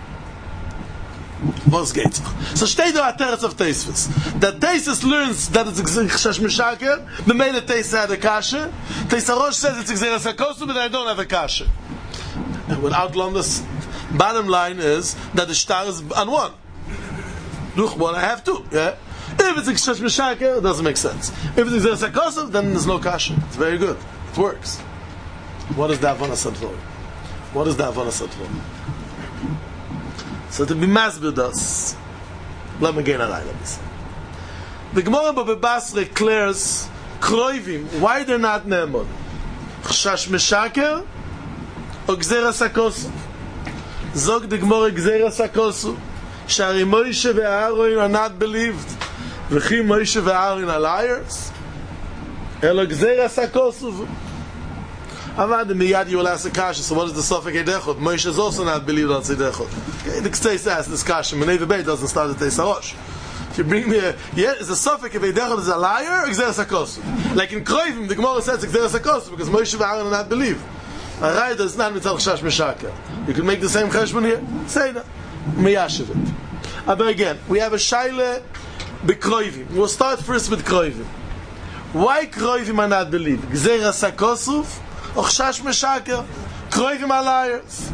Was geht's? So steht da a Teretz of Teisvis. That Teisus learns that it's a Chash Meshaker, the Mele Teis had a Kasha, Teis HaRosh says it's a Gzeres HaKosuf, but I don't have a Kasha. And without Lomdas, bottom line is that the Shtar is on one. Look, one I have two, yeah? If it's a Chash Meshaker, it doesn't make sense. If it's a Gzeres HaKosuf, then there's no Kasha. It's very good. It works. What is that Avona Satvar? What is that Avona Satvar? So to be masbid us, let me gain a line, let me say. The Gemara Baba Basra declares, Kroivim, why they're not Ne'emon? Chash Meshaker or Gzeres HaKosuf? Zog the Gemara Gzeres HaKosuf, Shari Moshe ve'Aaron are not believed. V'chi Moshe ve'Aaron are liars. Elo Gzeres HaKosuf. Avad miyad you will ask a kasha. So what is the Sofek Edechot? Moshe is also not believed on Tzidechot. Okay, the Ktseis asks this kasha. Menei v'beit doesn't start at Teis HaRosh. If you bring me a, yeah, is the Sofek if Edechot is a liar or Gzeres HaKosuf? Like in Kroivim, the Gemara says it's Gzeres HaKosuf because Moshe ve'Aaron are not believed. A Raida is not mitzal Chash Meshaker. You can make the same cheshbon here. Say that. Miyashiv it. But again, we have a shaila b'Kroivim. We'll start first with Kroivim. Why Kroivim are not believed? Gzeres HaKosuf or Chash Meshaker? Kroivim are liars.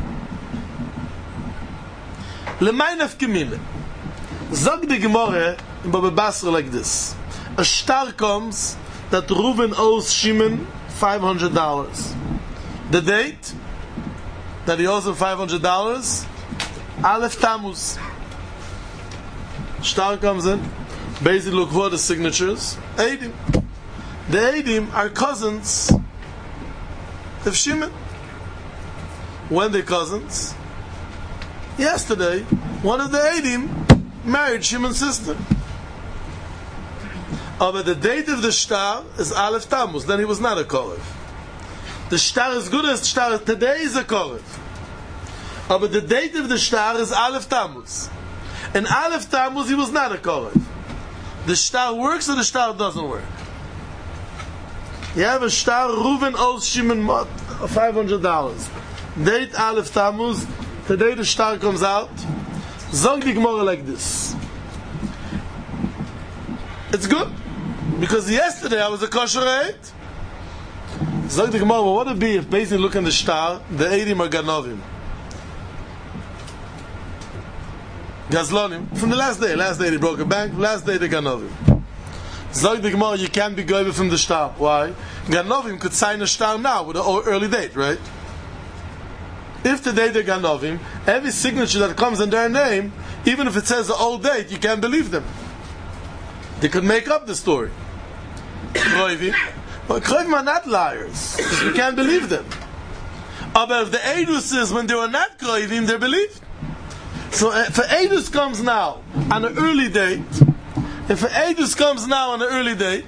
L'may nafkemine. Zog the Gemara in Baba Basra like this. A star comes that Reuven owes Shimon five hundred dollars. The date that he owes him five hundred dollars, Aleph Tammuz. Star comes in, basically look for the signatures, Eidim. The Eidim are cousins of Shimon. When they're cousins? Yesterday, one of the Eidim married Shimon's sister. Oh, but the date of the star is Aleph Tammuz, then he was not a Korev. The star is good as the star today is a Korev. Oh, but the date of the star is Aleph Tammuz. And Aleph Tammuz, he was not a Korev. The star works or the star doesn't work? You have a star, Reuven owes Shimon five hundred dollars. Date Aleph Tammuz, today the star comes out. Zong the Gemara like this. It's good. Because yesterday I was a kosher eight. Zog the Gemara, what would it be if basically look in the star, the Eidim are Ganovim? Gazlonim. From the last day. Last day they broke a bank, last day they Ganovim. Zog the Gemara, you can't be goyve from the star. Why? Ganovim could sign a star now with an early date, right? If today they're Ganovim, every signature that comes in their name, even if it says the old date, you can't believe them. They could make up the story. Kroivim. But Kroivim are not liars, because we can't believe them. But if the Eidus is when they were not Kroivim, they're believed. So if an Eidus comes now on an early date, if an Eidus comes now on an early date,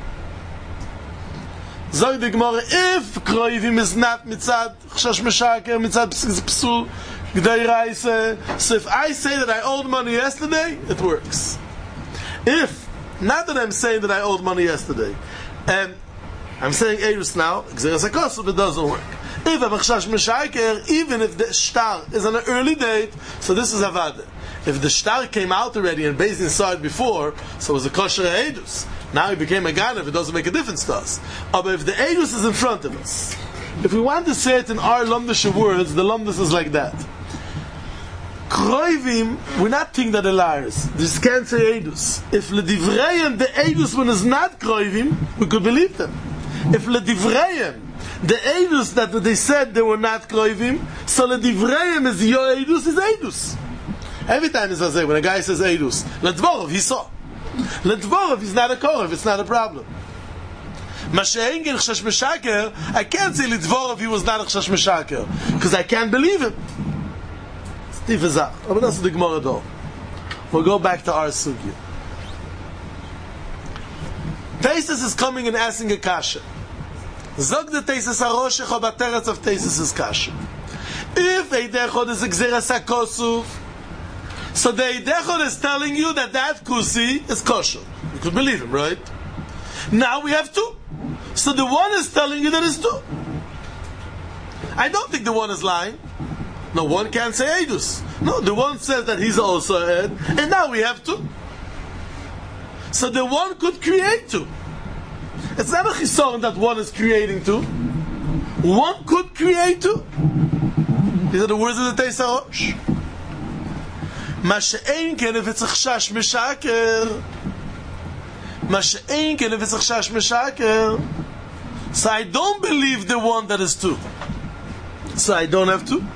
Zog the Gemara, if Kroivim is not mitzad Chash Meshaker, mitzad Psul, G'day Reise, so if I say that I owed money yesterday, it works. If, not that I'm saying that I owed money yesterday, and I'm saying Eirus now, Gzeres HaKosuf, it doesn't work. If I'm a Chash Meshaker, even if the star is on an early date, so this is Avada. If the star came out already and Beis saw it before, so it was a kosher Eirus. Now he became a Ganav, it doesn't make a difference to us. But if the Eirus is in front of us, if we want to say it in our Lomdish words, the Lomdish is like that. Kroivim, we're not thinking that they're liars. This can't say Eidus. If Ledivreim, the Eidus one is not Kroivim, we could believe them. If Ledivreim, the Eidus that they said they were not Kroivim, so Ledivreim is your Eidus, is Eidus. Every time it's say when a guy says Eidus, Ledvorov, he saw. Ledvorov is not a Korev, it's not a problem. Mashe'engel Chash Meshaker, I can't say Ledvorov he was not a Chash Meshaker, because I can't believe him. But that's the Gemara though. We'll go back to our sugya. Teisus is coming and asking a kasha. Zog the Teisus HaRoshech or Bateretz of Teisus is kasha. If Eidechot is a Gzeres HaKosuf, so the Eidechot is telling you that that kusi is kosher. You could believe him, right? Now we have two. So the one is telling you that it's two. I don't think the one is lying. No, one can't say Eidus. No, the one says that he's also a head, and now we have two. So the one could create two. It's not a chisaron that one is creating two. One could create two. These are the words of the Teis HaRosh. Ma she'ein ken if it's a chashash mishaker. Ma she'ein ken if it's a chashash mishaker. So I don't believe the one that is two. So I don't have two.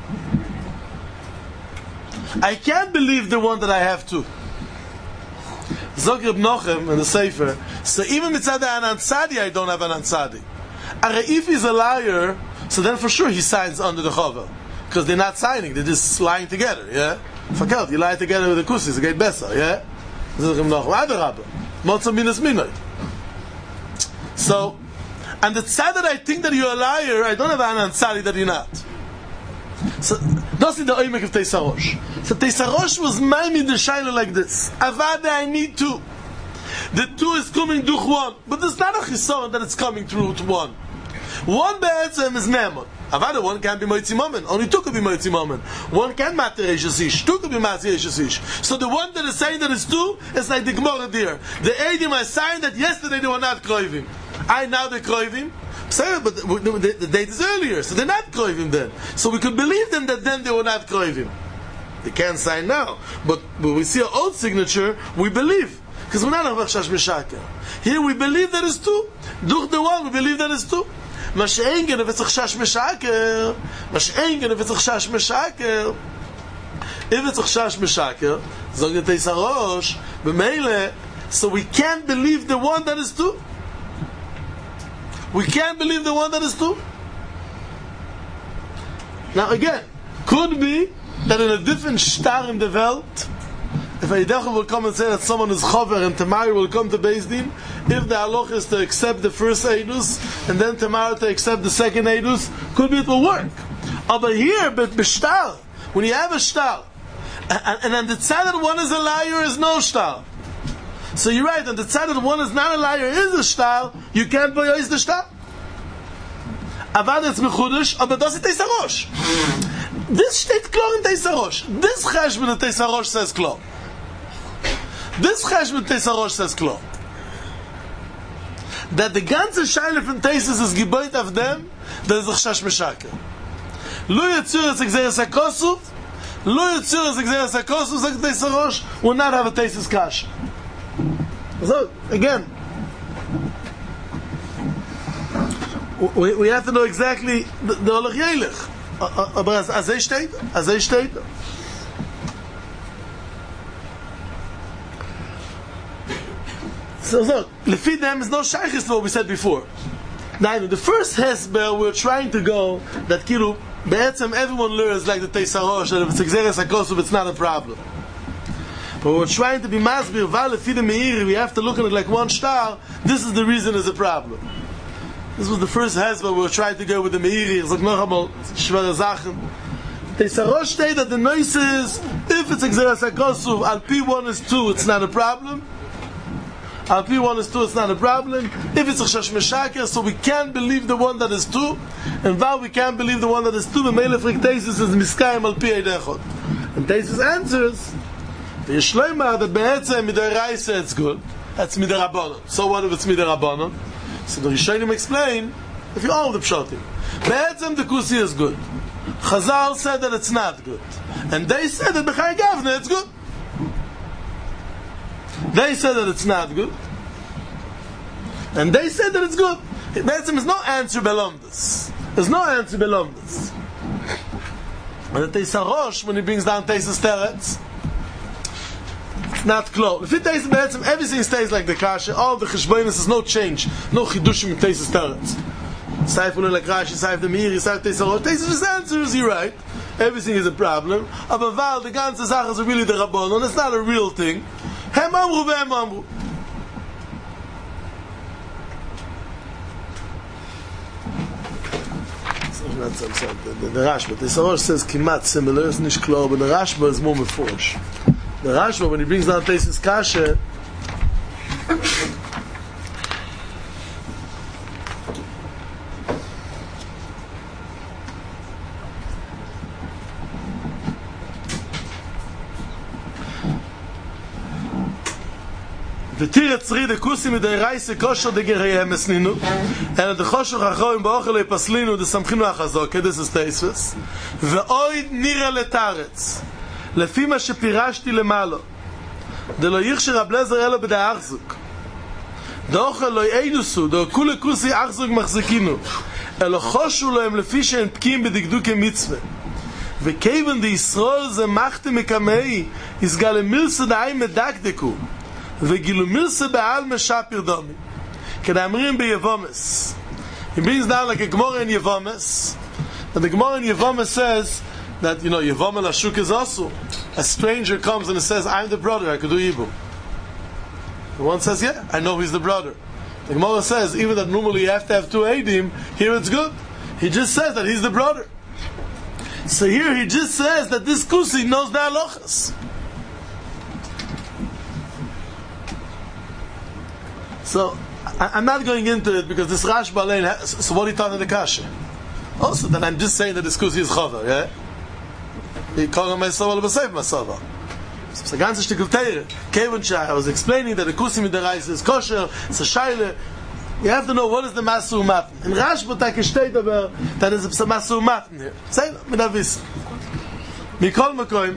I can't believe the one that I have two. Zog Reb Nochem in the Sefer. So even mitzad Anan Tzadi, I don't have Anan Tzadi. Are if he's a liar, so then for sure he signs under the Chovel. Because they're not signing, they're just lying together, yeah? Fakelt, you lie together with the Kusis, it get better, yeah? Zog Reb Nochem, Adarabba. Motzah minas minot. So, and the tzad that I think that you're a liar, I don't have Anan Tzadi that you're not. So, that's the oimek of Teis HaRosh. So Teis HaRosh was maimid the shaila like this. Avada, I need two. The two is coming duch one. But there's not a chisaron that it's coming through to one. One be'etzem is Nemon. Avada, one can't be Moitzi Momen. Only two could be Moitzi Momen. One can't matter Eishes Ish. Two could be matter Eishes Ish. So the one that is saying that it's two, is like the Gemara there. The Eidim are saying that yesterday they were not Kroivim. I now they're Kroivim. But the, the, the date is earlier, so they're not Kroivim then. So we could believe them that then they were not Kroivim. They can't sign now. But when we see an old signature, we believe. Because we're not a Chash Mishaker. Here we believe that it's two. Duch the one, we believe that it's two. Mash'engen if it's a Chash Mishaker. Mash'engen if it's a Chash Mishaker. If it's a Chash Mishaker, Zog the Teis HaRosh, b'meile, so we can't believe the one that is two. We can't believe the one that is two. Now again, could be that in a different star in the world, if a Yidach will come and say that someone is Chover and tomorrow will come to Beis Din, if the halach is to accept the first Eidus and then tomorrow to accept the second Eidus, could be it will work. But here, but b'shtar, when you have a shtar, and, and then the tzad that one is a liar is no shtar. So you're right, and the tzad that one is not a liar is a shtar, you can't boyois the shtar. Avad it's mechudesh, aber das ist Teis HaRosh. This steht klar in Teis HaRosh. This cheshbon in Teis HaRosh says klar. This cheshbon in Teis HaRosh says klar. That the ganze Scheile von Teises is geboit auf dem, that is a chashash meshaker. Lo yitzur es exeres HaKosuf, lo yitzur es exeres HaKosuf, sagt Teis HaRosh, will not have a Teises kash. So, again, we, we have to know exactly the Olach Yelich. Aber as as er steht, as er steht. So, so, lefi them is no shaykhis to what we said before. Now, the first hesber we're trying to go, that kilu, be'etzem everyone learns like the Teis HaRosh, that if it's exeres HaKosuf, it's not a problem. But we're trying to be masbir, val lefi the meiri, we have to look at it like one star, this is the reason it's a problem. This was the first hesber we were trying to go with the meiri, it's like noch einmal, schwere Sachen. Teis HaRosh state that the noise is, if it's exeres HaKosuf, al pi one is two, it's not a problem. Al pi one is two, it's not a problem. If it's a chashash meshaker, so we can't believe the one that is two, and while we can't believe the one that is two, the meile frik Teisus is miskayim al pi eidechot. And Teisus answers, the Yishloima, that be'etzem midaraisa it's good. That's midarabonon. So what if it's midarabonon? So the Rishonim explain, if you all the pshatim, be'etzem the kusi is good. Chazal said that it's not good, and they said that b'chai gavne it's good. They said that it's not good, and they said that it's good. Be'etzem is no answer belomdus. There's no answer belomdus. And the Teis HaRosh, when he brings down Teisus Teretz, it's not close. If it Teisus Be'etzem, everything stays like the kasha. All the cheshbonis, there's no change, no chidushim in Teisus Teretz. Saif ulin like Rashi, Saif the Meiri, Saif Teis HaRosh. Teisus answers, you're right. Everything is a problem. Aber val, the ganze Sache is really the Rabbanon. It's not a real thing. Hem amru ve'hem amru. Not some something. The, the Rashba, the Teis HaRosh says kimat similar. It's nicht klar, but the Rashba is more meforsh. The Rashba, when he brings down Teisus Kasha, ותיר הצרי דקוסי מדי רייסי כושר דגרייהם הסנינו אלא דחושך אחרוים באוכל יפסלינו דסמכינו החזוק כדס הסטייספס ואוי נראה לתארץ לפי מה שפירשתי למעלה דלא יחשר הבלזר אלא בדי אחזוק דאוכל לא יעדוסו דאו כולי כוסי אחזוק מחזיקינו אלא חושו להם לפי שהם פקים בדקדוק מצווה וכיוון די ישראל זה מחתם מקמאי יסגל למילסה דאי מדקדקו וגילו מילסה בעל משפיר דומי כדאמרים ביבומס he brings down like a Gemara in Yevomes and the Gemara in Yevomes says that, you know, Yevome Lashuk is also a stranger comes and says I'm the brother, I could do Yibum. The one says yeah, I know he's the brother. The Gemara says even that normally you have to have two Eidim, here it's good, he just says that he's the brother. So here he just says that this Kusi knows the halachas. So I, I'm not going into it because this Rash Balein has, so what he taught in the Kasha. Also then I'm just saying that this Kusi is Chava, yeah? He called him Masava L'Basayv Masava. So the ganze Stück of Teire. Kevin Shai, I was explaining that the Kusi with the rice is kosher, it's a shaila. You have to know what is the Masu Matan. In Rash B'tak steht aber, that is a Masu Matan here. Say, mit der Wissen. Mikol Mekoim.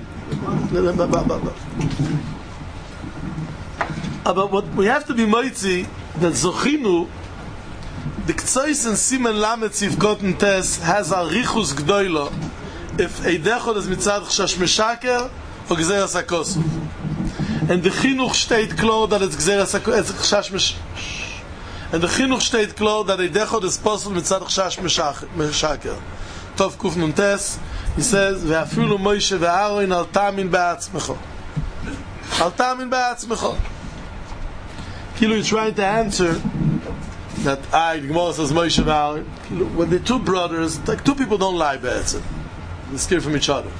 But what we have to be moitzi, that Zochinu, the Ktsois and Simen Lamed Tzivkot and Tes has a Richus Gdoilo if Eidechot is mitzad Chshash Meshaker or Gzeras HaKosu. And the Chinuch steht klar that it's Gzeras HaKosu, it's Chshash Meshaker. And the Chinuch steht klar that Eidechot is possible mitzad Chshash Meshaker. Tov Kuf Nun Tes, he says, Ve'afilu Moshe ve'Aaron al tamin be'atzmecho. Al tamin be'atzmecho. Kilo, you're trying to answer that I, the Gemara says Moshe and Aaron, when the two brothers, like two people don't lie, be'etzem. They steal from each other.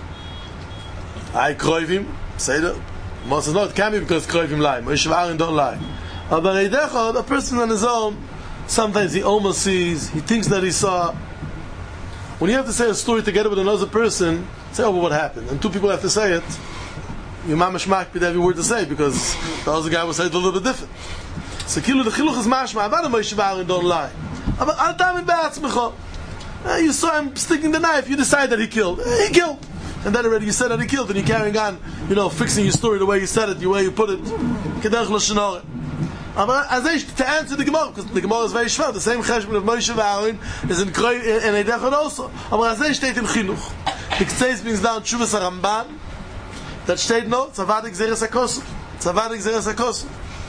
I Kroivim, say that. Gemara says, no, it can't be because Kroivim lie. Moshe and Aaron don't lie. But Eidechot, a person on his own, sometimes he almost sees, he thinks that he saw. When you have to say a story together with another person, say, oh, well, what happened? And two people have to say it. Your mamash makpid every word to say because the other guy will say it a little bit different. So kilu the chiluch is mashma. Avad Moshe Aaron don't lie. But al tamin be'atzmecho. You saw him sticking the knife. You decide that he killed. He killed, and then already you said that he killed, and you're carrying on, you know, fixing your story the way you said it, the way you put it. Kederach l'shenore. But as I to answer the Gemara, because the Gemara is very shver. The same cheshbon of Moshe Aaron is in Kroi and Eidechot also. But as I state in chinuch, the Ktseis brings down Tshuvas HaRamban. That steht no, Zavad Gzeres HaKosu. Zavad Gzeres HaKosu.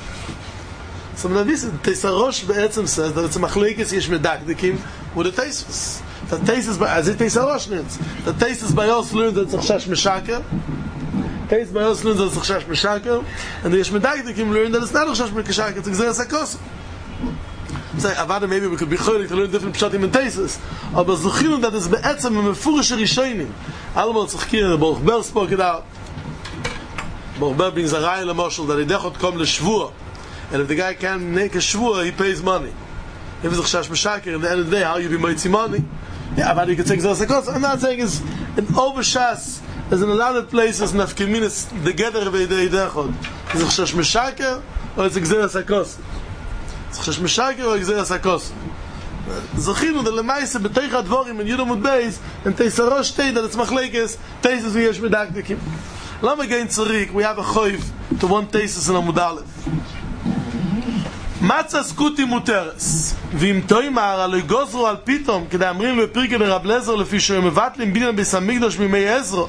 So when we see, the Teisarosh be'etzem says that it's a machlekes yesh medakdekim with the Teisvus. The Teisvus, as it Teisarosh learns, the Teisvus by us learns that it's a Chshash Meshaker. Teisvus by us learns that it's a Chshash Meshaker. And the yesh medakdekim learn that it's not a Chshash Meshaker, it's a Gzeres HaKosu. Say, Avada, maybe we could be cholik to learn different pshatim and Teisvus. But Zuchinu that is be'etzem and mefurish rishonim. Allemaal tzachkir, the Baruch Ber spoke it out. Baruch Ber brings a raya l'moshel that Eidechot come l'shvua, and if the guy can't make a shvua, he pays money. If it's a chshash meshaker, at the end of the day, how you be moitzi money? Yeah, but you can take Gzeras HaKosu. I'm not saying it's an overshas, as in a lot of places, nafkeminis, the gather of Eidechot. Is it a chshash meshaker, or it's a Gzeras HaKosu? It's a chshash meshaker, or a Gzeras HaKosu? Zochinu, the lemaise, b'teich advorim, and Yudom Udbeis, and Teisarosh state that it's machlekes, Teisus v'yesh medakdekim. Let me again tzarik, we have a choiv to one Teisus in Amud Aleph. Matzah skuti muteres, v'im toimar alo yigozru al pitom, k'day amrim lepirke l'Rab Lezer lefi shoyim mevatlim binyan beis hamikdash mimei Ezra.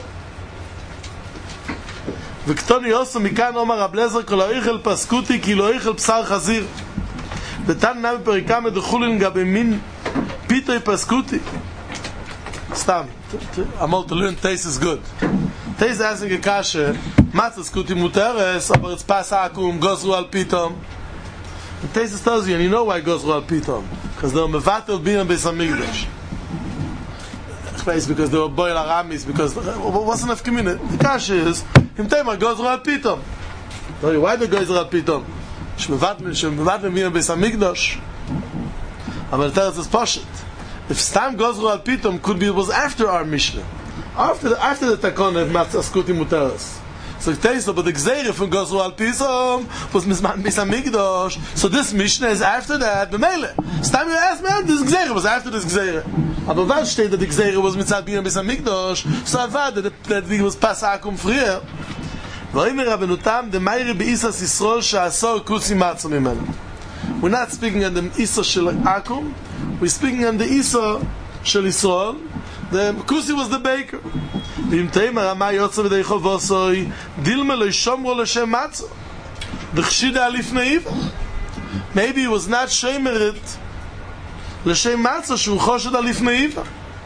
V'ktoni yosu mikan omar Rab Lezer kol ha'oichel paskuti ki lo oichel b'sar chazir. V'tan na בפרקה מדחולין גבי מין פיתוי paskuti. Stam, I'm all to learn taste is good. Taste is asking a kasha, matzah skuti muteres, but it's pas akum, gozru al pitom. The taste tells you, and you know why gozru al pitom? Because they were mevatel binyan beis hamikdash. It's because they were boil aramis, because, what's enough community? The kasha is, him tema gozru al pitom. Tell you, why the gozru al pitom? Shmevatmen, shmevatmen binyan beis hamikdash. Aber the teretz is pashut. If Stam Gozru al Pitom could be, it was after our Mishnah. After the, after the Takon of Matzah Skuti Muteres. So it tastes but the Gzeire from Gosru al Pisom was Misman Bisa Migdosh. So this Mishnah is after that, the Mele. Stam you ask me, this Gzeire was after this Gzeire. Aber was steht that the Gzeire was Mitzad Bina Bisa Migdosh? So I thought that it was Pasakum früher. V'oimer Rabbenutam, the Meire Be'isas Yisrol Sha'asor Kusi Matzah Mimenu. We're not speaking on the Isa Shel Akum, we're speaking on the Isa Shel Yisrael. The Kusi was the baker. V'im Teimer Amai Yotze V'dei Chovosoi Dilme Lo Yishomro L'Shem Matzah. The Chshida Alifnei Iva. Maybe he was not Shemerit L'Shem Matzah Shu Choshed Alifnei Iva.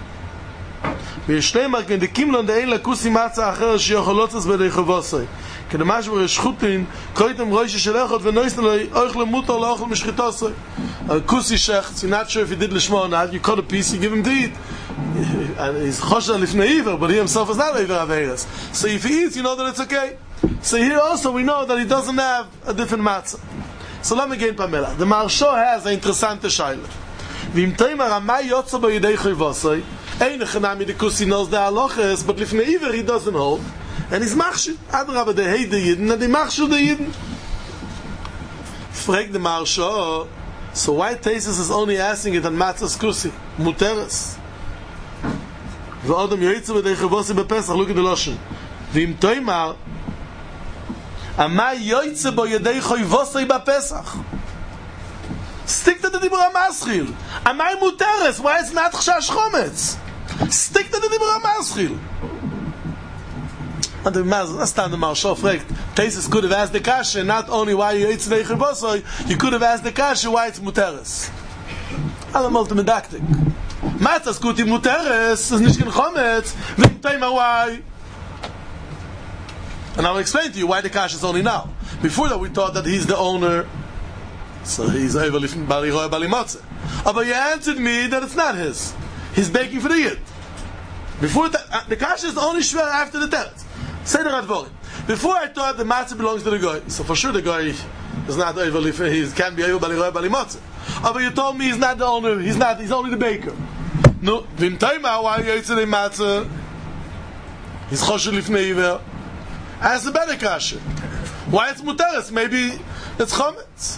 וישני מרקן דקים לו דאין לקוסי מצה אחר שיכולוצס בדי חבוסי כדמה שבר שחוטין קויתם רוישי של אחד ונויסן לו אוכל מותר לא אוכל משחיתוסי כוסי שך you're not sure if he did לשמו or not you cut a piece you give him to eat and he's חושד לפני עיוור but he himself is not עיוור אביירס so if he eats you know that it's okay so here also we know that he doesn't have a different matzah so let me get Pamela the Maharsha has an interessante shaila ואם תאמר מה יוצא בידי חבוסי Ein Chanami the Kusi knows the halachas, but Lifnei Iver he doesn't hold, and he's machshir. Adrabah they hate the Yidden, and they machshir the Yidden. Frag the Maharsha, so why Tesis is only asking it on Matzah's Kusi? Muteres. V'odam yoytze b'dei chavosi b'Pesach, look at the Loshen. V'im toimar, Ama yoytze bo yedei chavosi b'Pesach. Stick to the Dibur HaMaschil. Amai Muteres, why it's not Chashash Chometz? Stick to the Dibur HaMaschil. And the Maharsha, the Maharsha fragt, Tesis could have asked the Kasha, not only why you eat Tzvei Chibosoi, you could have asked the Kasha why it's Muteres. Alle multimedactic. Matzah's Kuti Muteres, is nicht kein Chometz, v'im Teima why? And I'll explain to you why the Kasha is only now. Before that we thought that he's the owner, so he's over lifting Bali Roy Bali Matzah. Oh, but you answered me that it's not his. He's baking for the Yid. Before that, uh, the Kasha is only shver after the Teretz. Say the Radvorim. Before I thought the Matzah belongs to the Goy. So for sure the Goy is not over lifting. He can't be over Bali Roy Bali Matzah. Oh, but you told me he's not the owner. He's not. He's only the baker. No. Vim Taima, why you eat the Matzah? He's Choshe Lifnei Iver. Ask the better Kasha. Why it's Muteres? Maybe it's Chometz.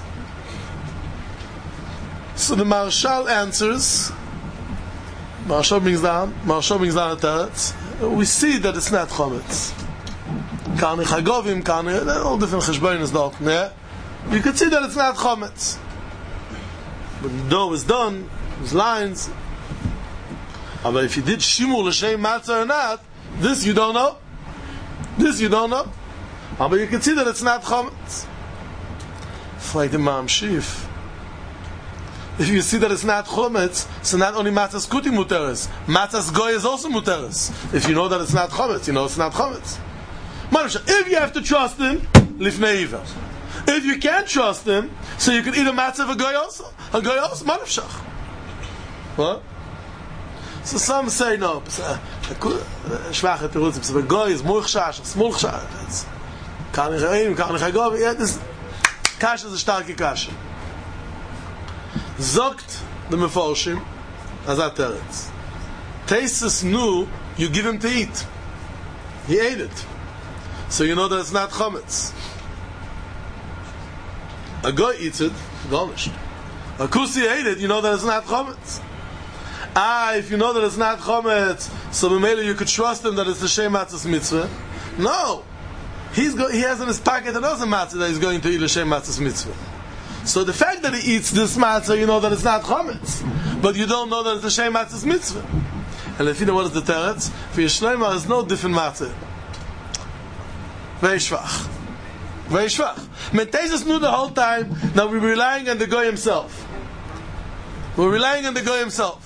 So the Marshal answers. Marshal brings down. Marshal brings down the Teretz. We see that it's not Chometz. Karni Chagovim, Karni, all different Cheshbonis dort. Yeah, you can see that it's not Chometz. But the dough is done. There's lines. But if you did Shimur l'Shem Matzah or not, this you don't know. This you don't know. But you can see that it's not Chometz. Fragt the Mamshif. If you see that it's not Chometz, so not only Matzah's Kuti Muteres, Matzah's Goy is also Muteres. If you know that it's not Chometz, you know it's not Chometz. If you have to trust him, Lifnei Iver. If you can't trust him, so you can eat a Matzah of a Goy also. A Goy also, Manavshach. What? So some say no. Schwache Terutz, but Goy is Mulchshash, Smulchshash. Kann ich rein, kann ich go. Ja, das Kasche ist eine starke Kasche. Zogt the Meforshim as a teretz. Tesis knew you give him to eat. He ate it. So you know that it's not Chometz. A guy eats it, garnished. A Kusi ate it, you know that it's not Chometz. Ah, if you know that it's not Chometz, so maybe you could trust him that it's the Shem Matzah's mitzvah. No. He's go- he has in his pocket another matzah that he's going to eat the Shem Matzah's mitzvah. So the fact that he eats this matzah, you know that it's not Chometz. But you don't know that it's the Shem Matzah's mitzvah. And if you know what is the teretz, for Yishleima is no different matzah. Very schwach. Very schwach. Mentesis knew the whole time that we're relying on the guy himself. We're relying on the guy himself.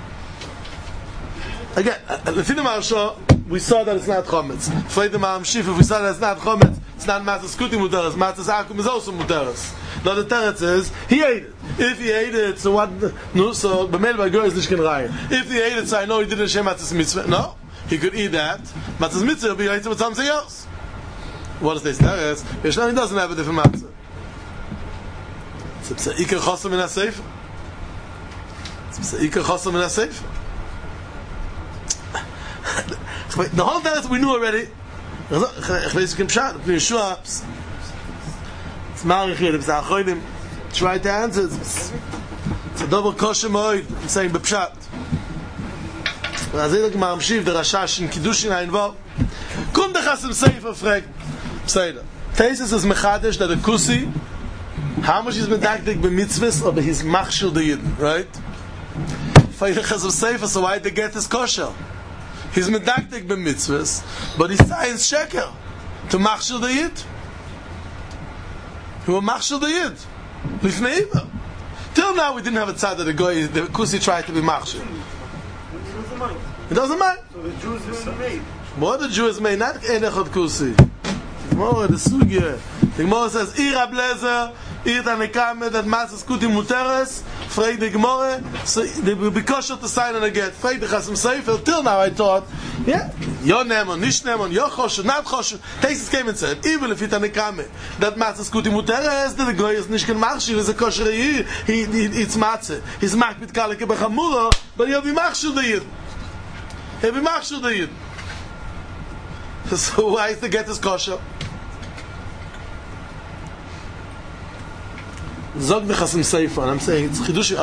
Again, if you know we saw that it's not Chometz. For the Ma'amshif, if we saw that it's not Chometz, it's not Matzah's Kuti Muteres. Matzah's Akum is also Muteres. Now the teretz is, he ate it. If he ate it, so what? No, so b'meil b'goy is nicht kein Reihe. If he ate it, so I know he didn't share Matzah's mitzvah. No, he could eat that. Matzah's mitzvah will be eaten with something else. What is this teretz? Yeshlan, he doesn't have a different matzah. It's a ikar chosam in a sefer. It's a ikar chosam in a sefer. The whole teretz we knew already. Ich weiß, ich bin Pshat, ich bin Yeshua. Das mache ich hier, das ist auch heute. Try to answer. It's a double kosher moed. I'm saying Bepshat. אז איך אמר המשיב דרשש in Kiddushin einwald. Kommt dich aus dem Sefer fragt. Pseida. Tesis is mechadish that the Kusi, how much is medakdik b'mitzvahs, aber he's machshel the Yidden, right? Feirich has a Sefer, so why the get his kosher? He's medakdik b'mitzvahs, but he's saying sheker to machshel the Yid. He will machshel the Yid. Lifnei Iva. Till now we didn't have a tzad that the guy, the Kusi tried to be machshel. It doesn't mind. So the Jews were made. What the Jew is made, not Enechot Kusi. More the Sugya. The Gemara says, Ir Ablezer, Ir Tanekame, that Masas Kuti Muteres, Frey the Gemara, so they will be kosher to sign on a get. Frey the Chasam Sefer, till now I thought, yeah, Yo Nemon, Nish Nemon, Yo Chosher, not Chosher. Tesis came and said, even if it Tanekame, that Masas Kuti Muteres, that the guy is Nishkan Machshir, is a kosher Yid, he, he, it's Matzeh. He's Makbit Kaleke Bechamura, but he'll be Machshir the Yid. He'll be Machshir the Yid. So why is the get his kosher? Zog the Chasam Sefer, and I'm saying it's chidush.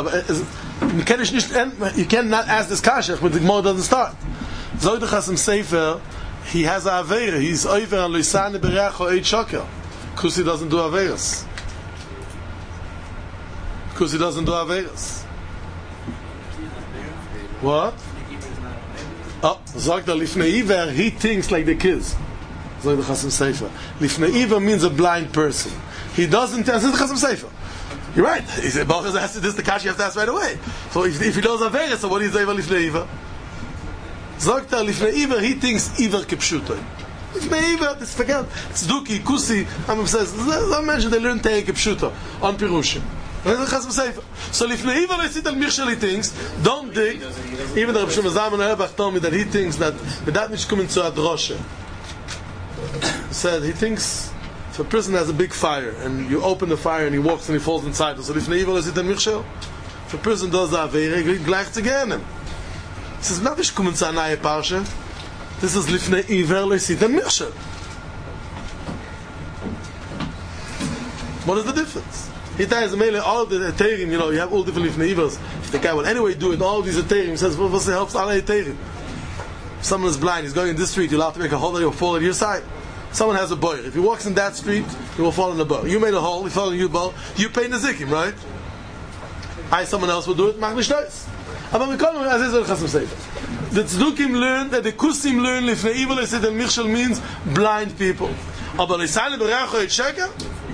You cannot ask this kasher, but the Gemara doesn't start. Zog the Chasam Sefer, he has a aveira. He's over on Loisane Berecho Eid Shoker. Kusi doesn't do aveiras. Kusi doesn't do aveiras. What? Oh, Zog the Lifnei Iver, he thinks like the kids. Zog the Chasam Sefer. Lifnei Iver means a blind person. He doesn't. This is the Chasam Sefer. You're right. He said, Baruch has this the kash you have to ask right away. So if, if he knows Averis, so what is Iver Lifnei Iver? Sagt er, Lifnei Iver, he thinks Iver kepshuto. Lifnei Iver, this forget. Tzduki, Kusi, Amim says, some mention they learn Tei kepshuto on Pirushim. So Lifnei Iver, I see that Michshel thinks, don't dig. Even the Rav Shlomo Zalman Auerbach told me that he thinks that without nicht coming to a droshe. Said he thinks if a person has a big fire and you open the fire and he walks and he falls inside, so Lifnei Iver is it a Michshel? If a person does that, he geht gleich zu gehen. He says, not nicht kommen zu a neue Parsha. This is Lifnei Iver, is it a Michshel? What is the difference? He tells me all the Eterim, you know, you have all different Lifnei Ivers. If the guy will anyway do it, all these Eterim, he says, well, what's the helps all Eterim? If someone is blind, he's going in this street, you'll have to make a hole that he'll fall on your side. Someone has a boy. If he walks in that street, he will fall in the bow. You made a hole, he fell in your bow, you pay Nezikim, right? I, someone else will do it, mach nicht nice. Aber wir kommen, as is the Chasam Sefer. The Tzdukim learn, that the Kusim learn, Lifnei Iver, said that Michshel means blind people. Aber Leisane Berecho et Sheker?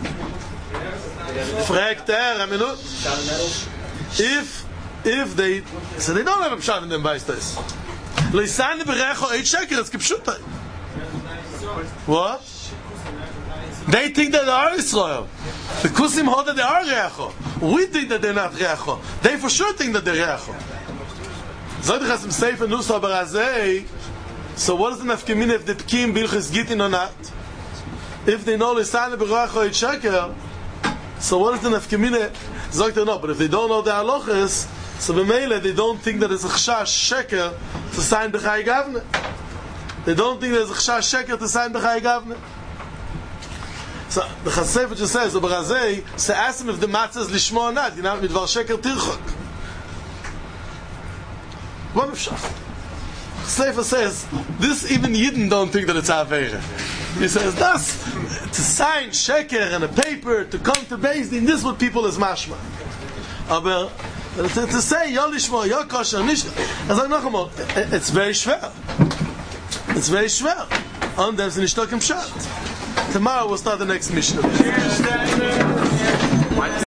Fragt er, a minute. If, if they, so they don't have a pshat in them Beistais. Leisane Berecho et Sheker, it's kipshutai. What? They think that they are Israel. The Kusim hold that they are Reacho. We think that they're not Reacho. They for sure think that they're Reacho. Zod Chasam Sefer Nusa Barazei. So what is the nafkemin if the Pkim Bilchis Gitin or not? If they know Leisane Berecho et Sheker, so what is the nafkemin? Zog they know, but if they don't know the halachas, so b'meile they don't think that it's a chashash sheker to sign the Chai Gavne. They don't think there's a chashash sheker to sign the Chai Gavne. So the Chasam just says, "O Barazei, so ask him if the matzah is lishmo or not. You know, midvar sheker tirchok." What if shaf? Sefer says this. Even Yidden don't think that it's avera. He says that's to sign sheker and a paper to come to Beis Din. This is what people is mashma. Aber to, to say yo lishmo yo kosher nish, as I know about, it's very schwer. It's very schwer. On them is nicht im Pshat. Tomorrow we'll start the next mission.